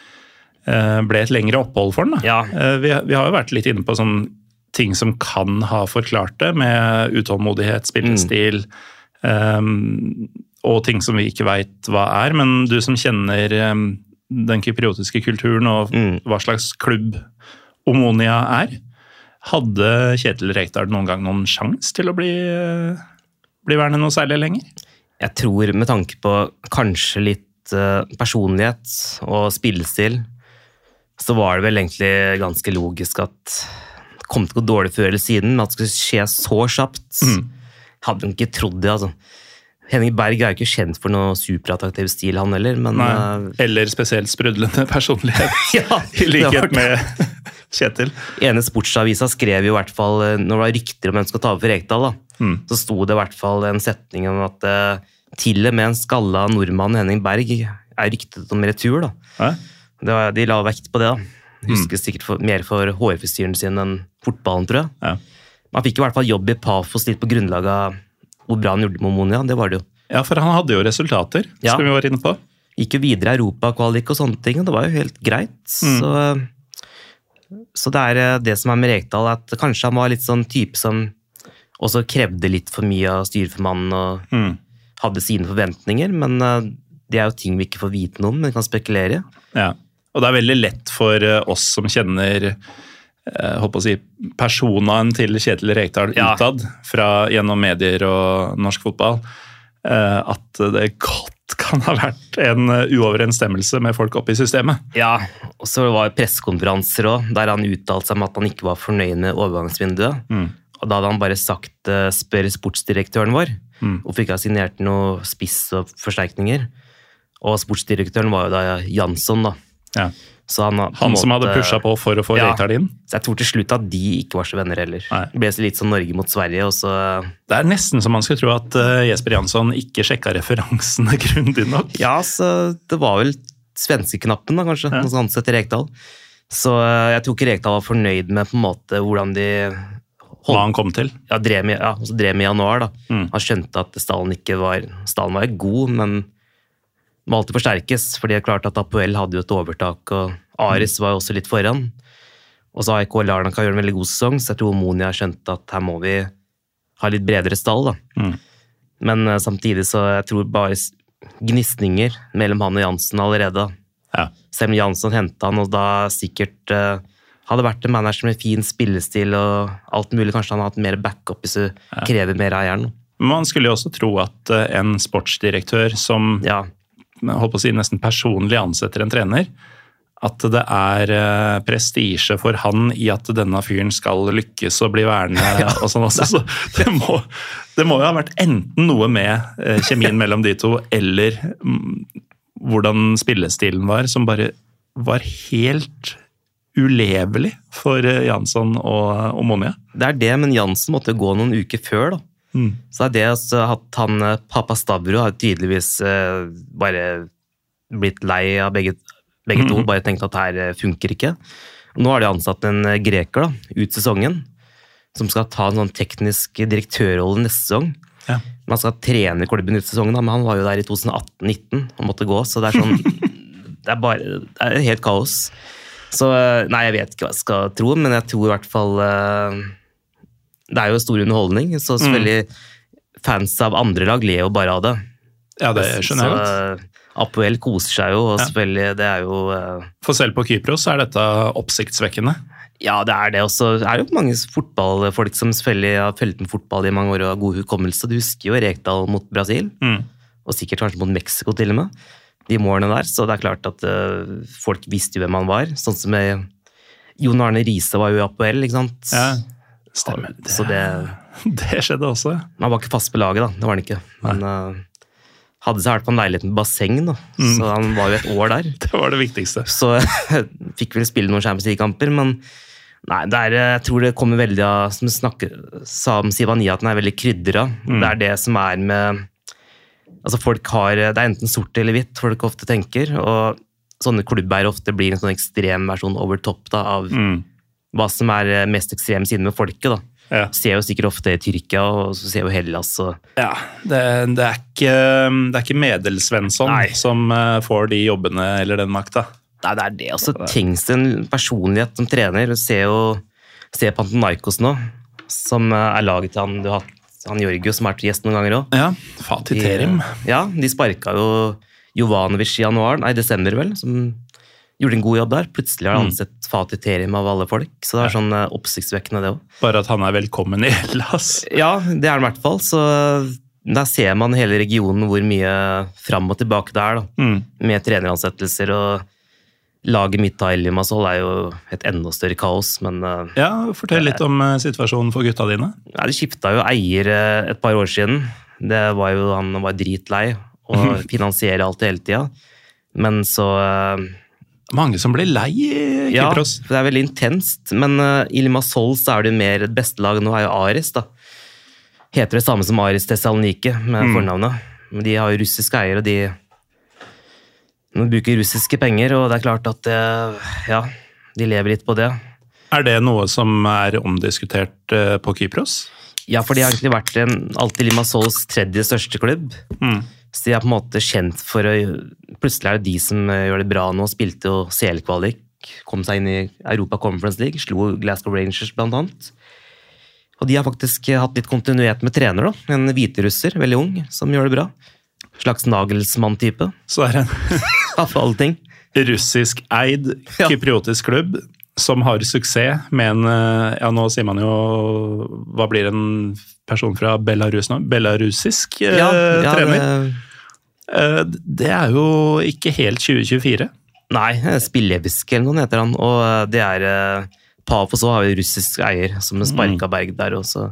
uh, ble et lengre opphold for den. Da. Ja. Uh, vi, vi har jo vært litt inne på sånne ting som kan ha forklart det, med utålmodighet, spillestil, mm. um, og ting som vi ikke vet hva er, men du som kjenner um, den kypriotiske kulturen og mm. hva slags klubb Omonia er, hadde Kjetil Rekdal noen gang noen sjans til å bli... Uh, blir værende noe særlig lenger? Jeg tror med tanke på kanskje litt uh, personlighet og spillestil, så var det vel egentlig ganske logisk at det kom til å gå dårlig før eller siden, men at det skulle skje så kjapt. Mm. Hadde hun ikke trodd det, altså. Henning Berg er jo ikke kjent for noe superattraktiv stil, han heller, men... Nei, eller spesielt sprudlende personlighet, ja, i likhet med Kjetil. Ene sportsavisa skrev jo i hvert fall, når det var rykter om hvem skal ta over for Rekdal, da, mm. så sto det i hvert fall en setning om at uh, til og med en skalla nordmann Henning Berg er ryktet om retur. Da. Det var, de la vekt på det. Da. Husker mm. sikkert for, mer for hårfrisyren sin enn fotballen, tror jeg. Ja. Man fikk i hvert fall jobb i Pafos litt på grunnlag av hvor bra han gjorde med Omonia, det var det jo. Ja, for han hadde jo resultater, ja. Som vi var inne på. Gikk jo videre i Europa-kvalik og sånne ting, og det var jo helt greit. Mm. Så... Så det er det som er med Rekdal, at kanskje han var litt sånn type som også krevde litt for mye av styreformannen og mm. hadde sine forventninger, men det er jo ting vi ikke får vite noe om, men vi kan spekulere. Ja, og det er veldig lett for oss som kjenner jeg håper å si, personaen til Kjetil Rekdal ja. utad, fra, gjennom medier og norsk fotball, at det godt kan ha vært en uoverensstemmelse med folk oppe i systemet. Ja, og så var det pressekonferanser også, der han uttalte seg om at han ikke var fornøyd med overgangsvinduet. Mm. Og da hadde han bare sagt spør sportsdirektøren vår, mm. og fikk ha signert noe spiss og forsterkninger. Og sportsdirektøren var jo da Jansson da. Ja. Så han, han som måte, hadde pushet på for å få ja, Rekdal inn? Så jeg tror til slutt at de ikke var så venner heller. Nei. Det ble så litt som Norge mot Sverige. Og så... Det er nesten som man skulle tro at uh, Jesper Jansson ikke sjekket referansene grundig nok. Ja, så det var vel svenskeknappen da, kanskje, ja. Noe sånt sett til Rekdal. Så uh, jeg tror ikke Rekdal var fornøyd med på en måte hvordan de... Hold... Hva han kom til? Ja, drev med, ja, så drev med i januar da. Mm. Han skjønte at stallen ikke var... Stallen var god, men må alltid forsterkes, fordi det er klart at Apoel hadde jo et overtak, og Aris var jo også litt foran. Og så har A I K Larnaca gjort en veldig god sesong, så jeg tror Omonia skjønte at her må vi ha litt bredere stall da. Mm. Men uh, samtidig så jeg tror bare gnistninger mellom han og Jansen allerede. Ja. Selv om Jansen hentet han, og da sikkert uh, hadde vært en manager med fin spillestil og alt mulig, kanskje han hadde hatt mer backup hvis du ja. Krever mer av eieren. Man skulle jo også tro at uh, en sportsdirektør som ja. Holdt på å si nesten personlig ansetter en trener, at det er prestisje for han i at denne fyren skal lykkes og bli værende ja. Og sånn også. Så det må, det må jo ha vært enten noe med kjemien mellom de to, eller hvordan spillestilen var, som bare var helt ulevelig for Jansson og Omonia. Det er det, men Jansen måtte gå noen uker før da. Mm. Så er det altså, at han, pappa Stavro har tydeligvis eh, bare blitt lei av begge, begge mm. to, bare tenkt at her funker ikke. Nå har de ansatt en greker da, ut sesongen, som skal ta en sånn teknisk direktørrolle neste sesong. Ja. Man skal trene klubben ut sesongen, da, men han var jo der i tjueatten nitten og måtte gå, så det er sånn, det er bare, det er helt kaos. Så nei, jeg vet ikke hva jeg skal tro, men jeg tror i hvert fall... Eh, det er jo stor underholdning, så selvfølgelig mm. fans av andre lag ler jo bare av det. Ja, det skjønner jeg godt. Apoel koser seg jo, og ja. Selvfølgelig det er jo... Uh... For selv på Kypros er dette oppsiktsvekkende? Ja, det er det også. Det er jo mange fotballfolk som selvfølgelig har følt med fotball i mange år og har god hukommelse. Du husker jo Rekdal mot Brasil, mm. og sikkert kanskje mot Mexico til og med, de målene der, så det er klart at uh, folk visste jo hvem han var. Sånn som med Jon Arne Riise var jo i Apoel, ikke sant? Ja. Stemmer. Det, så det, det skjedde også. Han var ikke fast på laget da, det var han ikke. Men uh, hadde seg vært på en leilighet med basseng da, mm. så han var jo et år der. Det var det viktigste. Så fikk vel spille noen Champions League-kamper, men nei, det er, jeg tror det kommer veldig av, som snakker, sa om Sivania, at den er veldig krydret. Mm. Det er det som er med, altså folk har, det er enten sort eller hvitt, folk ofte tenker, og sånne klubber ofte blir en sånn ekstrem versjon over top da, av mm. hva som er mest ekstrem siden med folket da. Ja. Ser jo sikkert ofte i Tyrkia, og så ser jo Hellas. Og... Ja, det, det, er ikke, det er ikke Medelsvensson som får de jobbene eller den makta. Nei, det er det. Altså, tenk en personlighet som trener. Du ser jo ser Panathinaikos nå, som er laget til han, du har hatt han Georgios, som har vært gjest noen ganger også. Ja, Fatih Terim. De, ja, de sparket jo Jovanovic i januar, nei, desember vel, som... gjorde en god jobb der. Plutselig har han ansett Fatih Terim av alle folk, så det er sånn uh, oppsiktsvekkende det også. Bare at han er velkommen i Hellas. Ja, det er han i hvert fall, så der ser man hele regionen hvor mye fram og tilbake det er da, mm. med treneransettelser, og laget mitt av Limassol er jo et enda større kaos, men... Uh, ja, fortell litt om uh, situasjonen for gutta dine. Ja, de skiftet jo eier uh, et par år siden. Det var jo, han var dritlei, og finansierer alt hele tiden. Men så... Uh, Mange som blir lei i Kypros. Ja, det er veldig intenst, men uh, i Limassol så er det mer et beste lag. Nå er jo Aris da. Heter det samme som Aris Thessaloniki med mm. fornavnet. Men de har jo russiske eier, og de, de bruker russiske penger, og det er klart at uh, ja, de lever litt på det. Er det noe som er omdiskutert uh, på Kypros? Ja, for de har egentlig vært en, alltid Limassols tredje største klubb. Mm. Så de er på en måte kjent for å... Plutselig er det de som gjør det bra nå, spilte jo C L-kvalik, kom seg inn i Europa Conference League, slo Glasgow Rangers blant annet. Og de har faktisk hatt litt kontinuitet med trener da, en hviterusser, veldig ung, som gjør det bra. Slags Nagelsmann-type. Så er det en for alle ting. russisk eid kypriotisk klubb som har suksess med en, ja nå sier man jo, hva blir en person fra Belarus nå? Belarusisk eh, ja, ja, trener. Det... det er jo ikke helt tjue tjuefire. Nei, Spillevsk eller noe heter han, og det er Pafos også har jo russisk eier som sparket mm. Berg der også.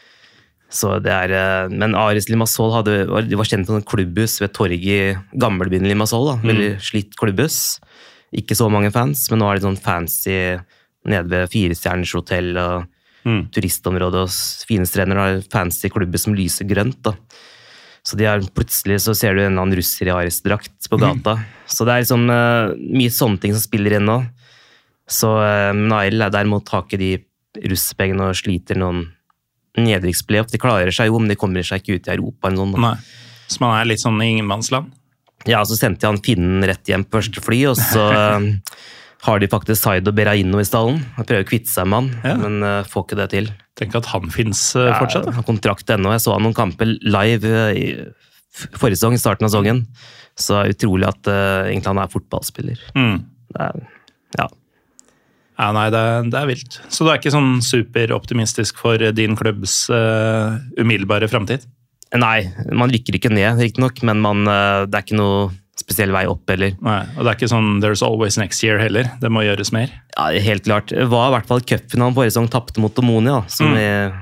Så det er, men Aris Limassol hadde, de var kjent på en klubbhus ved torget i gammelbyen Limassol, da. Veldig mm. slitt klubbhus. Ikke så mange fans, men nå er det sånn fancy nede ved firestjerners hotell og mm. turistområdet og fine strender har fancy klubber som lyser grønt da. Så de er, plutselig så ser du en eller annen russer i Aris-drakt på gata. Mm. Så det er liksom uh, mye sånne ting som spiller inn nå. Så uh, Nail er derimot har ikke de russpengene og sliter noen nedrykksplayoff. De klarer seg jo, men de kommer seg ikke ut i Europa eller noe. Nei, så man er litt sånn i ingenmannsland. Ja, så sendte han finnen rett hjem på første fly, og så uh, har de faktisk Saido Berraino i stallen. Han prøver å kvitte seg med han, ja. men uh, får ikke det til. Tenk at han finnes uh, fortsatt. Ja, han har kontrakt ennå. Jeg så han noen kamper live uh, i forrige sesong, i starten av sesongen. Så utrolig at uh, egentlig han er fotballspiller. Mm. Det er, ja. Ja, nei, det er, det er vilt. Så du er ikke sånn superoptimistisk for din klubbs uh, umiddelbare fremtid? Nei, man rykker ikke ned, riktig nok, men man, det er ikke noe spesiell vei opp, eller. Nei, og det er ikke sånn there's always next year heller, det må gjøres mer. Ja, helt klart. Det var i hvert fall cupfinalen forrige sesong tappte mot Omonia, som mm.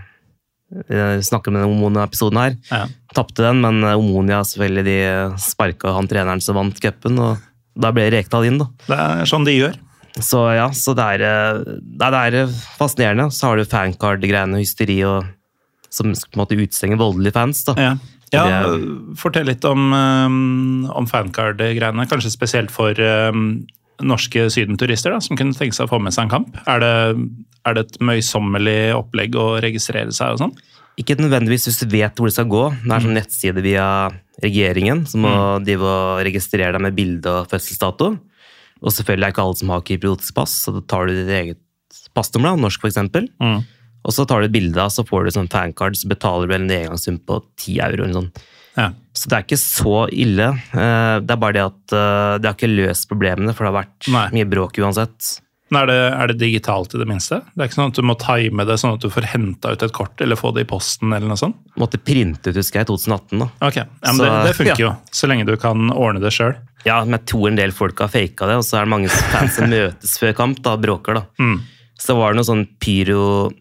vi, vi snakker med den Omonia-episoden her. Ja. Tappte den, men Omonia selvfølgelig, de sparket han treneren som vant cupen, og da ble Rekdal inn da. Det er sånn de gjør. Så ja, så det er, det er fascinerende. Så har du fancard-greiene, hysteri og som på en måte utstenger voldelige fans da. Ja, ja er, fortell litt om, um, om fancard-greiene, kanskje spesielt for um, norske sydenturister da, som kunne tenke seg å få med seg en kamp. Er det, er det et møysommelig opplegg å registrere seg og sånn? Ikke nødvendigvis hvis du vet hvor det skal gå. Det er sånn nettside via regjeringen, som må mm. de registrere deg med bilde og fødselsdato. Og selvfølgelig er ikke alle som har kypriotisk pass, så da tar du ditt eget passnummer, norsk for eksempel. Mm. Og så tar du et bilde, så får du sånn fancard, så betaler du vel en engangssum på ti euro eller sånn. Ja. Så det er ikke så ille. Det er bare det at det har ikke løst problemene, for det har vært Nei. Mye bråk uansett. Men er det, er det digitalt i det minste? Det er ikke sånn at du må time det, sånn at du får hentet ut et kort, eller få det i posten, eller noe sånt? Måtte printe ut, husker jeg, i tjue atten da. Ok, ja, men så, det, det funker ja. jo, så lenge du kan ordne det selv. Ja, men jeg tror en del folk har faket det, og så er det mange fans som møtes før kamp, da, bråker da. Mm. Så var det noe sånn pyro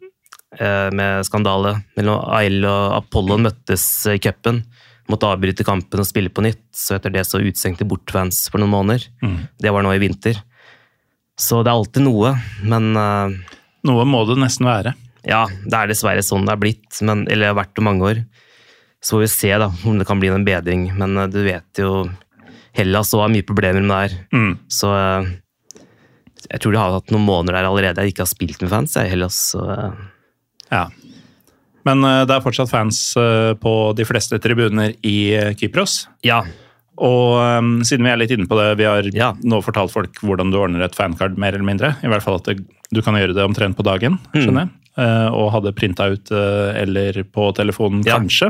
eh, med skandale, mellom Ail og Apollo møttes i cupen, måtte avbryte kampen og spille på nytt, så etter det så utstengte bortfans for noen måneder. Mm. Det var nå i vinter. Så det er alltid noe, men... Uh, noe må det nesten være. Ja, det er dessverre sånn det er blitt, men, eller det har vært det mange år. Så får vi se da, om det kan bli en bedring, men uh, du vet jo, Hellas så har mye problemer med det her. Mm. Så uh, jeg tror de har hatt noen måneder der allerede, jeg ikke har spilt med fans, jeg Hellas. Så, uh, ja, men uh, det er fortsatt fans uh, på de fleste tribuner i uh, Kypros? Ja. Og um, siden vi er litt inne på det, vi har ja. nå fortalt folk hvordan du ordner et fancard mer eller mindre, i hvert fall at det, du kan gjøre det omtrent på dagen, skjønner jeg, mm. uh, og ha det printet ut uh, eller på telefonen ja. kanskje.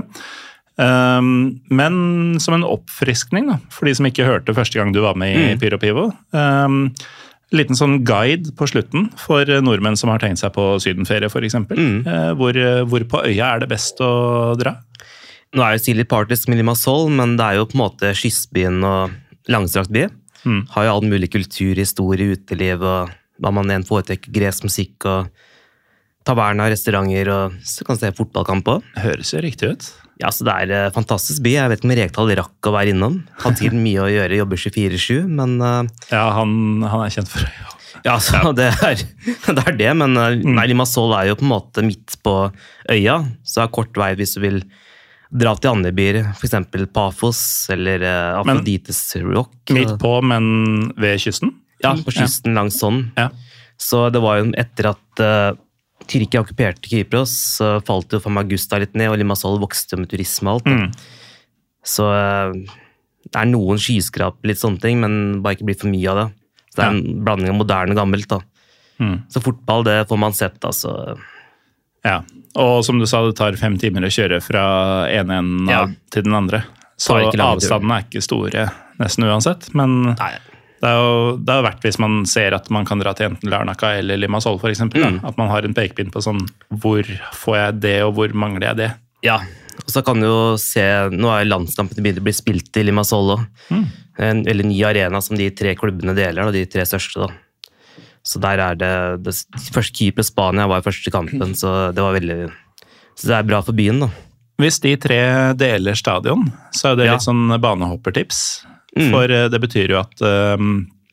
Um, men som en oppfriskning da, for de som ikke hørte første gang du var med i mm. Pyro Pivo, um, liten sånn guide på slutten for nordmenn som har tenkt seg på sydenferie for eksempel. Mm. Uh, hvor, hvor på øya er det best å dra? Nå er jo Silly Parties med Limassol, men det er jo på en måte kystbyen og langstrakt by. Mm. Har jo all mulig kultur, historie, uteliv, og hva man igjen foretrekker, gresk musikk, og taverna, restauranter, og så kan du se fotballkamp på. Høres jo riktig ut. Ja, så det er en fantastisk by. Jeg vet ikke om Rekdal rakk å være innom. Hadde sikkert mye å gjøre, jobber tjuefire sju, men... Uh, ja, han, han er kjent for det. Ja, så ja. Det, er, det er det, men uh, mm. nei, Limassol er jo på en måte midt på øya, så er kort vei hvis du vil... dra til andre byer, for eksempel Pafos eller uh, Aphrodite's Rock. Midt på, men ved kysten? Ja, på kysten ja. langs sånn. Ja. Så det var jo etter at uh, Tyrkia okkuperte Kypros, så falt jo Famagusta litt ned, og Limassol vokste med turisme og alt. Mm. Så uh, det er noen skyskrap, litt sånne ting, men bare ikke blitt for mye av det. Så det er ja. en blanding av moderne og gammelt da. Mm. Så fotball, det får man sett, altså. Ja, og som du sa, det tar fem timer å kjøre fra en enden ja. til den andre. Så avstanden er ikke store nesten uansett, men Nei. Det er jo det har vært hvis man ser at man kan dra til enten Larnaca eller Limassol for eksempel, mm. at man har en pekepinn på sånn, hvor får jeg det, og hvor mangler jeg det? Ja, og så kan du jo se, nå er landskampene begynt å bli spilt i Limassol også. Mm. En veldig ny arena som de tre klubbene deler, da, de tre største da. Så der er det, det første Kypros Spania var i første kampen, så det var veldig, så det er bra for byen da. Hvis de tre deler stadion, så er det ja. litt sånn banehoppertips. Mm. For det betyr jo at um,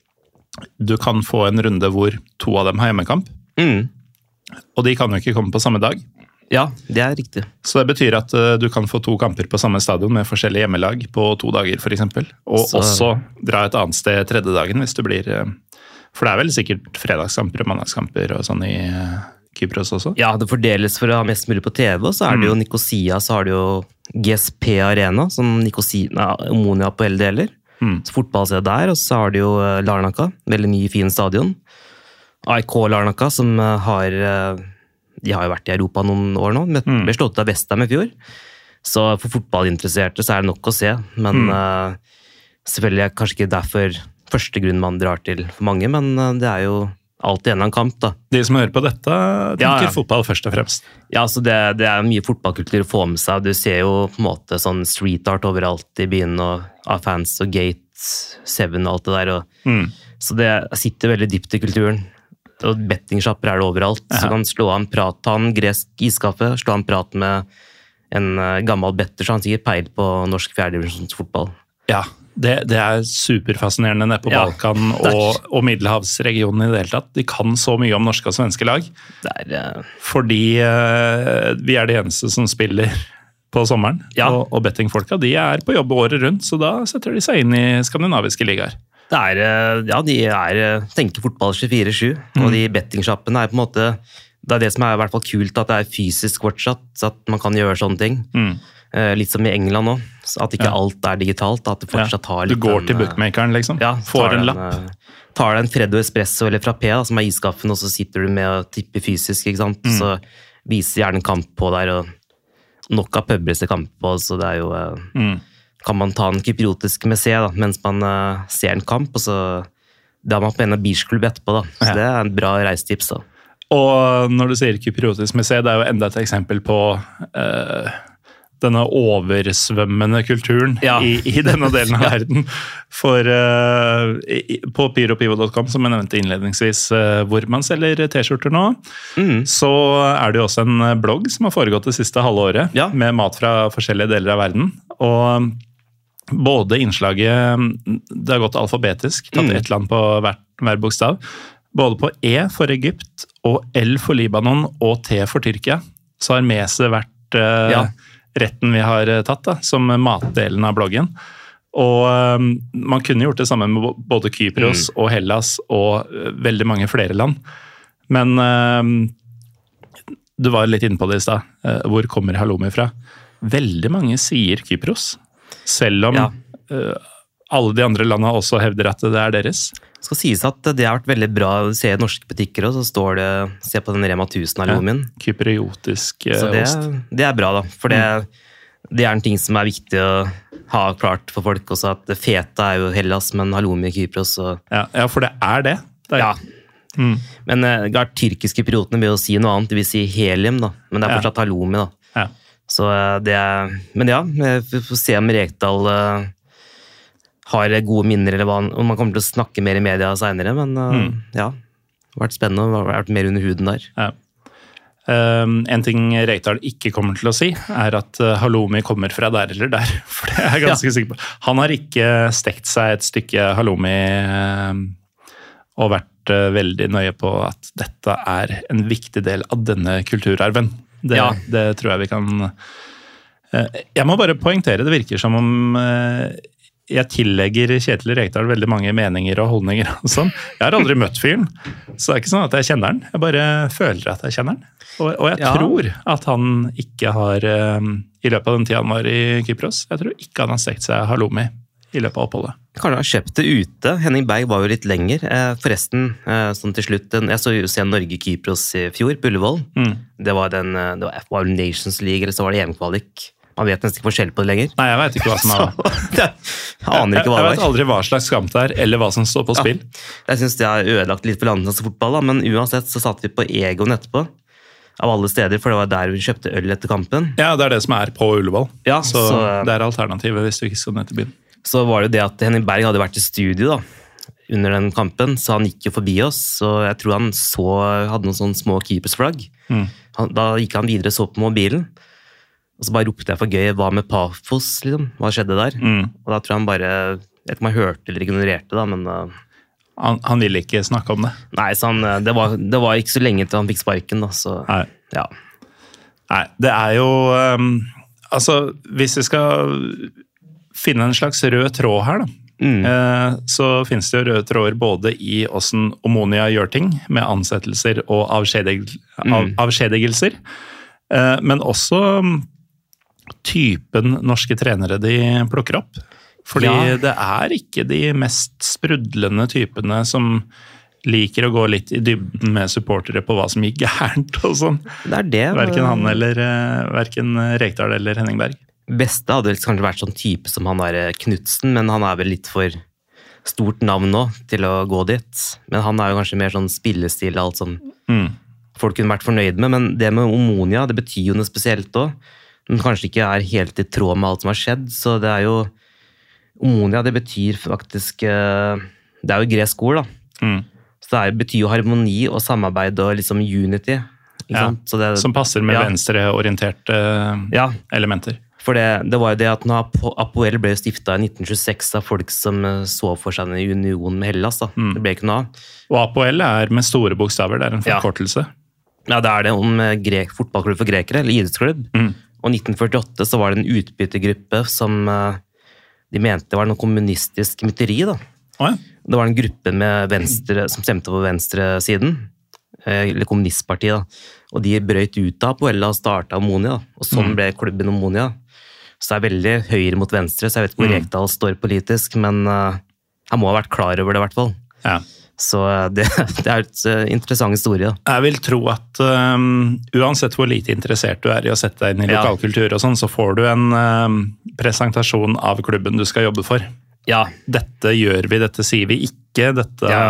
du kan få en runde hvor to av dem har hjemmekamp. Mm. Og de kan jo ikke komme på samme dag. Ja, det er riktig. Så det betyr at uh, du kan få to kamper på samme stadion med forskjellige hjemmelag på to dager for eksempel. Og så... også dra et annet sted tredje dagen hvis du blir... Uh, for det er vel sikkert fredagskamper og mandagskamper og sånn i uh, Kypros også? Ja, det fordeles for å ha mest mulig på T V, og så er det jo mm. Nicosia, så har det jo G S P Arena, som Nicosia, Omonia på hele deler. Mm. Så fotballstedet der, og så har de jo Larnaca, veldig ny, fin stadion. A I K Larnaca, som har, de har jo vært i Europa noen år nå, men ble slått av Vestham i fjor. Så for fotballinteresserte så er det nok å se, men mm. uh, selvfølgelig er kanskje ikke derfor første grunn man drar til for mange, men uh, det er jo alltid en eller annen kamp da. De som hører på dette, tenker ja, ja. fotball først og fremst. Ja, så det, det er mye fotballkultur å få med seg. Du ser jo på en måte sånn street art overalt i byen, og av fans og Gate Seven og alt det der. Og, mm. Så det sitter veldig dypt i kulturen. Og bettingshopper er det overalt. Ja. Så du kan slå av en prat, ta en gresk iskaffe, slå av en prat med en gammel better, så han sikkert peil på norsk fjerdedivisjonsfotball. Ja, det, det er superfascinerende nede på ja, Balkan og, og Middelhavsregionen i det hele tatt. De kan så mye om norske og svenske lag. Der, uh... Fordi uh, vi er de eneste som spiller på sommeren. Ja. Og, og bettingfolka, de er på jobb året rundt, så da setter de seg inn i skandinaviske ligaer. Det er, ja, de er, tenker fotball tjuefire sju, mm. og de bettingshoppene er på en måte, det er det som er i hvert fall kult, at det er fysisk fortsatt, så at man kan gjøre sånne ting. Mm. Litt som i England nå, at ikke ja. alt er digitalt, at det fortsatt har litt... Du går til bookmakeren liksom, ja, får en lapp. Tar deg en Freddo Espresso eller Frappé, da, som er iskaffen, og så sitter du med og tipper fysisk, ikke sant? Mm. Så viser gjerne en kamp på der, og nok av pubber til kamp på, så det er jo... Mm. Kan man ta en kypriotisk messé da, mens man uh, ser en kamp, og så... Da er man på en av beachklubb etterpå, da. Så ja. det er en bra reisetips da. Og når du sier kypriotisk messé, det er jo enda et eksempel på... Uh, denne oversvømmende kulturen ja. i, i denne delen av verden. For uh, i, på pyropivo punktum com, som jeg nevnte innledningsvis, uh, hvor man selger t-skjorter nå, mm. så er det jo også en blogg som har foregått det siste halve året, ja. med mat fra forskjellige deler av verden. Og både innslaget, det har gått alfabetisk, tatt mm. ett land på hver, hver bokstav, både på E for Egypt, og L for Libanon, og T for Tyrkia, så har Mese vært... Uh, ja. retten vi har tatt da, som matdelen av bloggen. Og um, man kunne gjort det samme med både Kypros mm. og Hellas og uh, veldig mange flere land. Men um, du var litt inne på det i sted. Uh, hvor kommer halloumi fra? Veldig mange sier Kypros, selv om ja. uh, alle de andre landene også hevder at det er deres. Det skal sies at det har vært veldig bra å se i norske butikker, og så står det, se på den Rema tusen halloumin. Ja, kypriotisk så det, ost. Det er bra da, for det, mm. det er en ting som er viktig å ha klart for folk også, at feta er jo Hellas, men halloumi i Kypros. Og... Ja, ja, for det er det. det er... Ja, mm. men uh, tyrkiske kypriotene vil jo si noe annet, de vil si helium da, men det er fortsatt ja. halloumi da. Ja. Så uh, det er, men ja, vi får se om Rekdal... Uh, har gode minner, eller hva, og man kommer til å snakke mer i media senere, men uh, mm. ja, det har vært spennende, det har vært mer under huden der. Ja. Um, en ting Rekdal ikke kommer til å si, er at uh, halloumi kommer fra der eller der, for det er jeg ganske ja. sikker på. Han har ikke stekt seg et stykke halloumi uh, og vært uh, veldig nøye på at dette er en viktig del av denne kulturarven. Det, ja. det tror jeg vi kan... Uh, jeg må bare poengtere, det virker som om... Uh, jeg tillegger Kjetil Rekdal veldig mange meninger og holdninger og sånn. Jeg har aldri møtt fyren, så det er ikke sånn at jeg kjenner den. Jeg bare føler at jeg kjenner den. Og, og jeg ja. tror at han ikke har, um, i løpet av den tiden han var i Kypros, jeg tror ikke han har stekt seg halloumi i løpet av oppholdet. Kanskje han har kjøpt det ute. Henning Berg var jo litt lenger. Forresten, sånn til slutt, jeg så jo se Norge-Kypros i fjor på Ullevål. Mm. Det var den, det var Nations League, eller så var det E M-kvalik. Man vet nesten ikke forskjell på det lenger. Nei, jeg vet ikke hva som er hva. jeg aner ikke hva det er. Jeg vet aldri hva slags kamp det er, eller hva som står på spill. Ja, jeg synes det har ødelagt litt for landets fotball, da, men uansett så satt vi på Egon etterpå. Av alle steder, for det var der vi kjøpte øl etter kampen. Ja, det er det som er på Ullevål. Ja, så, så det er alternativet hvis du ikke skal ned til byen. Så var det det at Henning Berg hadde vært i studio da, under den kampen, så han gikk jo forbi oss, så jeg tror han så, hadde noen sånne små keepersflagg. Mm. Han, da gikk han videre, så på mobilen, og så bare ropte jeg for gøy, hva med Pafos, liksom? Hva skjedde der? Mm. Og da tror jeg han bare, jeg vet ikke om jeg hørte eller ignorerte da, men... Uh, han, han ville ikke snakke om det? Nei, så han, det, var, det var ikke så lenge til han fikk sparken da, så... Nei. Ja. Nei, det er jo... Um, altså, hvis vi skal finne en slags rød tråd her da, mm. uh, så finnes det jo røde tråder både i hvordan Omonia gjør ting, med ansettelser og avskjedig, mm. av, avskjedigelser, uh, men også... typen norske trenere de plukker opp. Fordi ja. Det er ikke de mest sprudlende typene som liker å gå litt i dybden med supportere på hva som gikk gærent og sånn. Det er det. Hverken han eller hverken Rekdal eller Henning Berg. Beste hadde kanskje vært sånn type som han der Knudsen, men han er vel litt for stort navn nå til å gå dit. Men han er jo kanskje mer sånn spillestil og alt som mm. folk kunne vært fornøyd med, men det med Omonia, det betyr jo noe spesielt også. Men kanskje ikke er helt i tråd med alt som har skjedd, så det er jo Omonia, det betyr faktisk det er jo gresk ord da mm. så det er, betyr jo harmoni og samarbeid og liksom unity ikke ja, sant? Så det, som passer med ja. venstreorienterte ja. elementer for det, det var jo det at når Apoel ble stiftet i nitten tjueseks av folk som så for seg en union med Hellas da. Mm. Det ble ikke noe av og Apoel er med store bokstaver, det er en forkortelse ja, ja det er det om grek, fotballklubb for grekere eller idrettsklubb mm. Og i nitten førtiåtte så var det en utbyttergruppe som de mente var noe kommunistisk mytteri da. Oh, ja. Det var en gruppe med venstre, som stemte på venstresiden, eller kommunistpartiet da. Og de brøyt ut av Apoel og startet Omonia da. Og sånn mm. ble klubben Omonia. Så det er veldig høyre mot venstre, så jeg vet ikke hvor mm. Rekdal står politisk, men uh, han må ha vært klar over det i hvert fall. Ja. Så det, det er et uh, interessant historie. Da. Jeg vil tro at um, uansett hvor lite interessert du er i å sette deg inn i lokalkultur og sånn, så får du en um, presentasjon av klubben du skal jobbe for. Ja. Dette gjør vi, dette sier vi ikke, dette ja.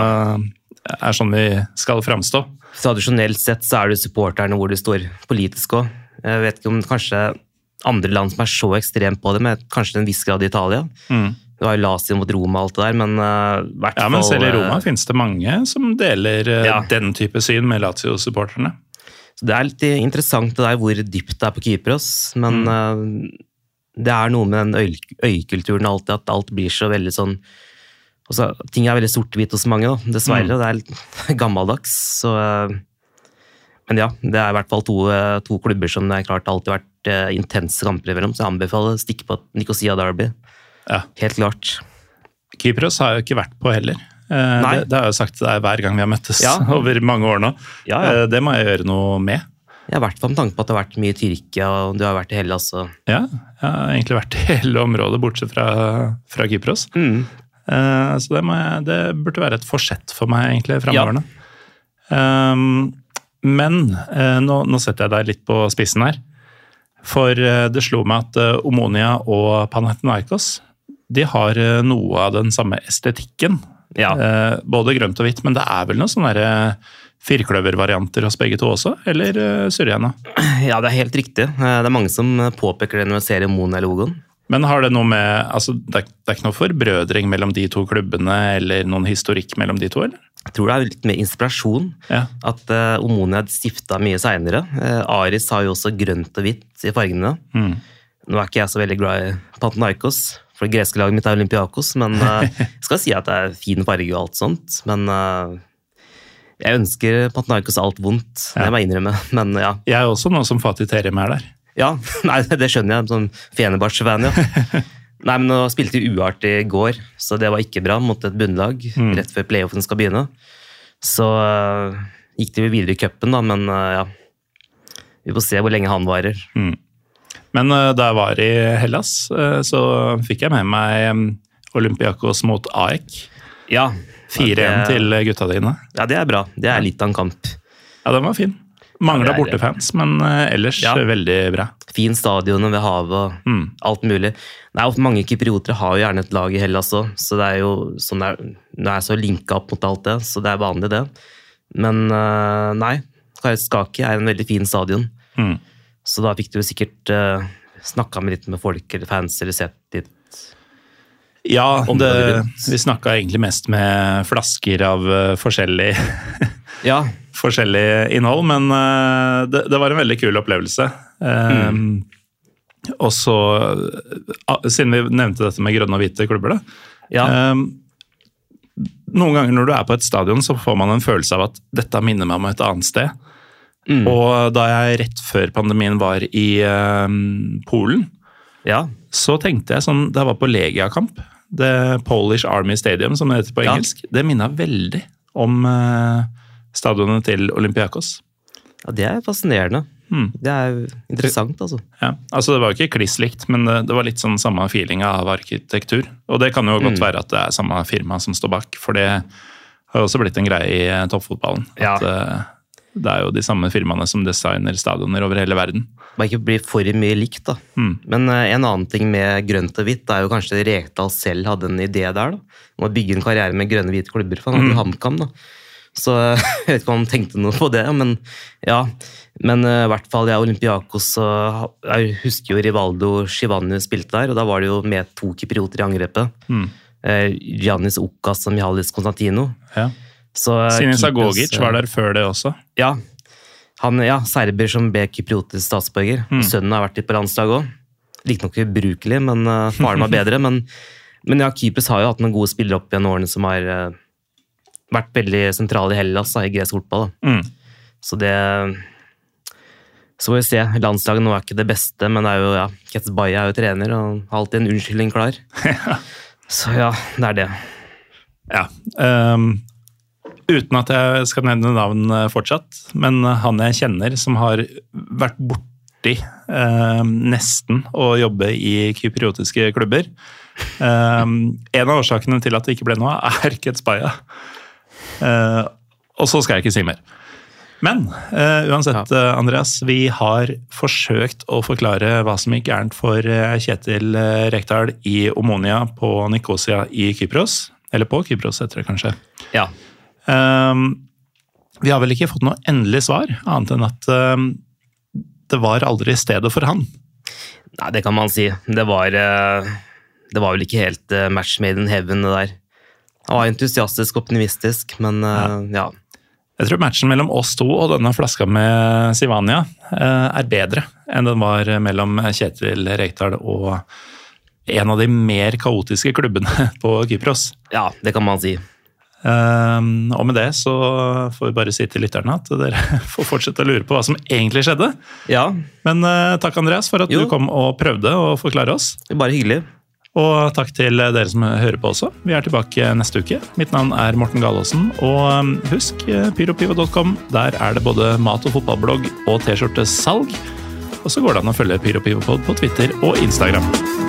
er sånn vi skal fremstå. Tradisjonelt sett så er det supporterne hvor du står politisk også. Jeg vet ikke om kanskje andre land som er så ekstremt på det, men kanskje en viss grad i Italia. Mm. Det var jo Lazio mot Roma og alt det der, men uh, hvert ja, men selv i Roma uh, finnes det mange som deler uh, ja. den type syn med Lazio-supporterne. Så det er litt interessant det der hvor dypt det er på Kypros, men mm. uh, det er noe med den øy, øykulturen alltid, at alt blir så veldig sånn, også, ting er veldig sort-hvitt hos mange da, dessverre, mm. det er litt gammeldags, så, uh, men ja, det er i hvert fall to, uh, to klubber som det er klart alltid vært uh, intense kamper imellom, så jeg anbefaler å stikke på Nicosia Derby. Ja. Helt klart. Kypros har jo ikke vært på heller. Det, det har jeg jo sagt til deg hver gang vi har møttes ja. over mange år nå. Ja, ja. Det må jeg gjøre noe med. Jeg har vært på med tanke på at det har vært mye i Tyrkia, og du har vært i Hellas. Og... Ja, jeg har egentlig vært i hele området, bortsett fra, fra Kypros. Mm. Så det, må jeg, det burde være et forsett for meg egentlig fremover. Ja. Um, men nå, nå setter jeg deg litt på spissen her. For det slo meg at Omonia og Panathinaikos de har noe av den samme estetikken. Ja. Eh, både grønt og hvitt, men det er vel noen sånne firkløvervarianter hos begge to også, eller surrer jeg nå? Ja, det er helt riktig. Det er mange som påpeker det når jeg ser Omonia-logoen. Men har det noe med, altså det er, det er ikke noe forbrødring mellom de to klubbene, eller noen historikk mellom de to, eller? Jeg tror det er litt mer inspirasjon, ja. At uh, Omonia stiftet mye senere. Uh, Aris har jo også grønt og hvitt i fargene. Mm. Nå er ikke jeg så veldig glad i Panathinaikos, for det greske laget mitt er Olympiakos, men uh, jeg skal si at det er fin farge og alt sånt, men uh, jeg ønsker Panathinaikos alt vondt, ja. Det må jeg innrømme, men ja. Jeg er også noe som Fatih Terim er der. Ja, nei, det skjønner jeg, som Fenerbahçe-fan, ja. Nei, men nå spilte vi uart i går, så det var ikke bra mot et bunnlag, mm. rett før playoffen skal begynne. Så uh, gikk de videre i cupen da, men uh, ja, vi får se hvor lenge han varer. Mm. Men uh, da jeg var i Hellas, uh, så fikk jeg med meg um, Olympiakos mot A E K. Ja. fire én til gutta dine. Ja, det er bra. Det er litt av en kamp. Ja, den var fin. Manglet bortefans, men ellers ja. veldig bra. Fin stadion ved havet og mm. alt mulig. Nei, mange kypriotere har jo gjerne et lag i Hellas også, så det er jo sånn det er, det er så linket opp mot alt det, så det er vanlig det. Men nei, Karaiskaki er en veldig fin stadion, mm. så da fikk du sikkert uh, snakket med litt med folk eller fans eller sett litt. Ja, det, vi snakket egentlig mest med flasker av uh, forskjellig ja. forskjellig innhold, men uh, det, det var en veldig kul opplevelse. Uh, mm. Og så, uh, siden vi nevnte dette med grønne og hvite klubber, da. Ja. Uh, noen ganger når du er på et stadion, så får man en følelse av at dette minner meg om et annet sted. Mm. Og da jeg rett før pandemien var i uh, Polen, ja. så tenkte jeg sånn, da jeg var på Legia-kamp, The Polish Army Stadium, som det heter på engelsk, ja. det minnet veldig om uh, stadionet til Olympiakos. Ja, det er fascinerende. Mm. Det er interessant, altså. Ja, altså det var jo ikke klisslikt, men det, det var litt sånn samme feeling av arkitektur. Og det kan jo godt mm. være at det er samme firma som står bak, for det har jo også blitt en greie i toppfotballen. Ja. At uh, det er jo de samme firmaene som designer stadioner over hele verden. Det ikke blir for mye likt, da. Mm. Men uh, en annen ting med grønt og hvitt, er jo kanskje Rekdal selv hadde en idé der, da. Om å bygge en karriere med grønne og hvite klubber, for han hadde mm. HamKam, da. Så jeg vet ikke om han tenkte noe på det, men ja. Men uh, i hvert fall jeg Olympiakos, uh, jeg husker jo Rivaldo Shivani spilte der, og da var det jo med to kyprioter i angrepet. Mm. Uh, Giannis Okas og Mihalis Konstantino. Ja. Sinis Agogic var der før det også. Ja, han, ja, serber som ble kypriotisk statsborger. Mm. Sønnen har vært litt på landslag også. Likte nok ubrukelig, men uh, faren var bedre. men, men ja, Kypros har jo hatt noen gode spillere opp gjennom årene som har uh, vært veldig sentrale i Hellas, da, i gresk fotball. Da. Mm. Så det... Så får vi se. Landslaget nå er ikke det beste, men det er jo, ja, Ketsbaya er jo trener, og har alltid en unnskyldning klar. Så ja, det er det. Ja, um... uten at jeg skal nevne navn fortsatt, men han jeg kjenner som har vært borti eh, nesten å jobbe i kypriotiske klubber. Eh, en av årsakene til at det ikke ble noe er Ketsbaya. Eh, og så skal jeg ikke si mer. Men eh, uansett, ja. Andreas, vi har forsøkt å forklare hva som gikk gærent for Kjetil Rekdal i Omonia på Nikosia i Kypros. Eller på Kypros, heter det kanskje. Ja. Um, vi har vel ikke fått noe endelig svar, annet enn at um, det var aldri stedet for han. Nei, det kan man si. Det var, uh, det var vel ikke helt uh, match made in heaven det der. Han var entusiastisk og optimistisk, men uh, ja. ja. Jeg tror matchen mellom oss to og denne flaska med Sivania uh, er bedre enn den var mellom Kjetil Rekdal og en av de mer kaotiske klubbene på Kypros. Ja, det kan man si. Um, og med det så får vi bare si til lytterne at dere får fortsette å lure på hva som egentlig skjedde. Ja. Men uh, takk Andreas for at jo. du kom og prøvde å forklare oss. Bare hyggelig. Og takk til dere som hører på også. Vi er tilbake neste uke. Mitt navn er Morten Galaasen, og husk pyropivo punktum com. Der er det både mat- og fotballblogg og t-skjortesalg. Og så går det an å følge PyroPivopod på Twitter og Instagram.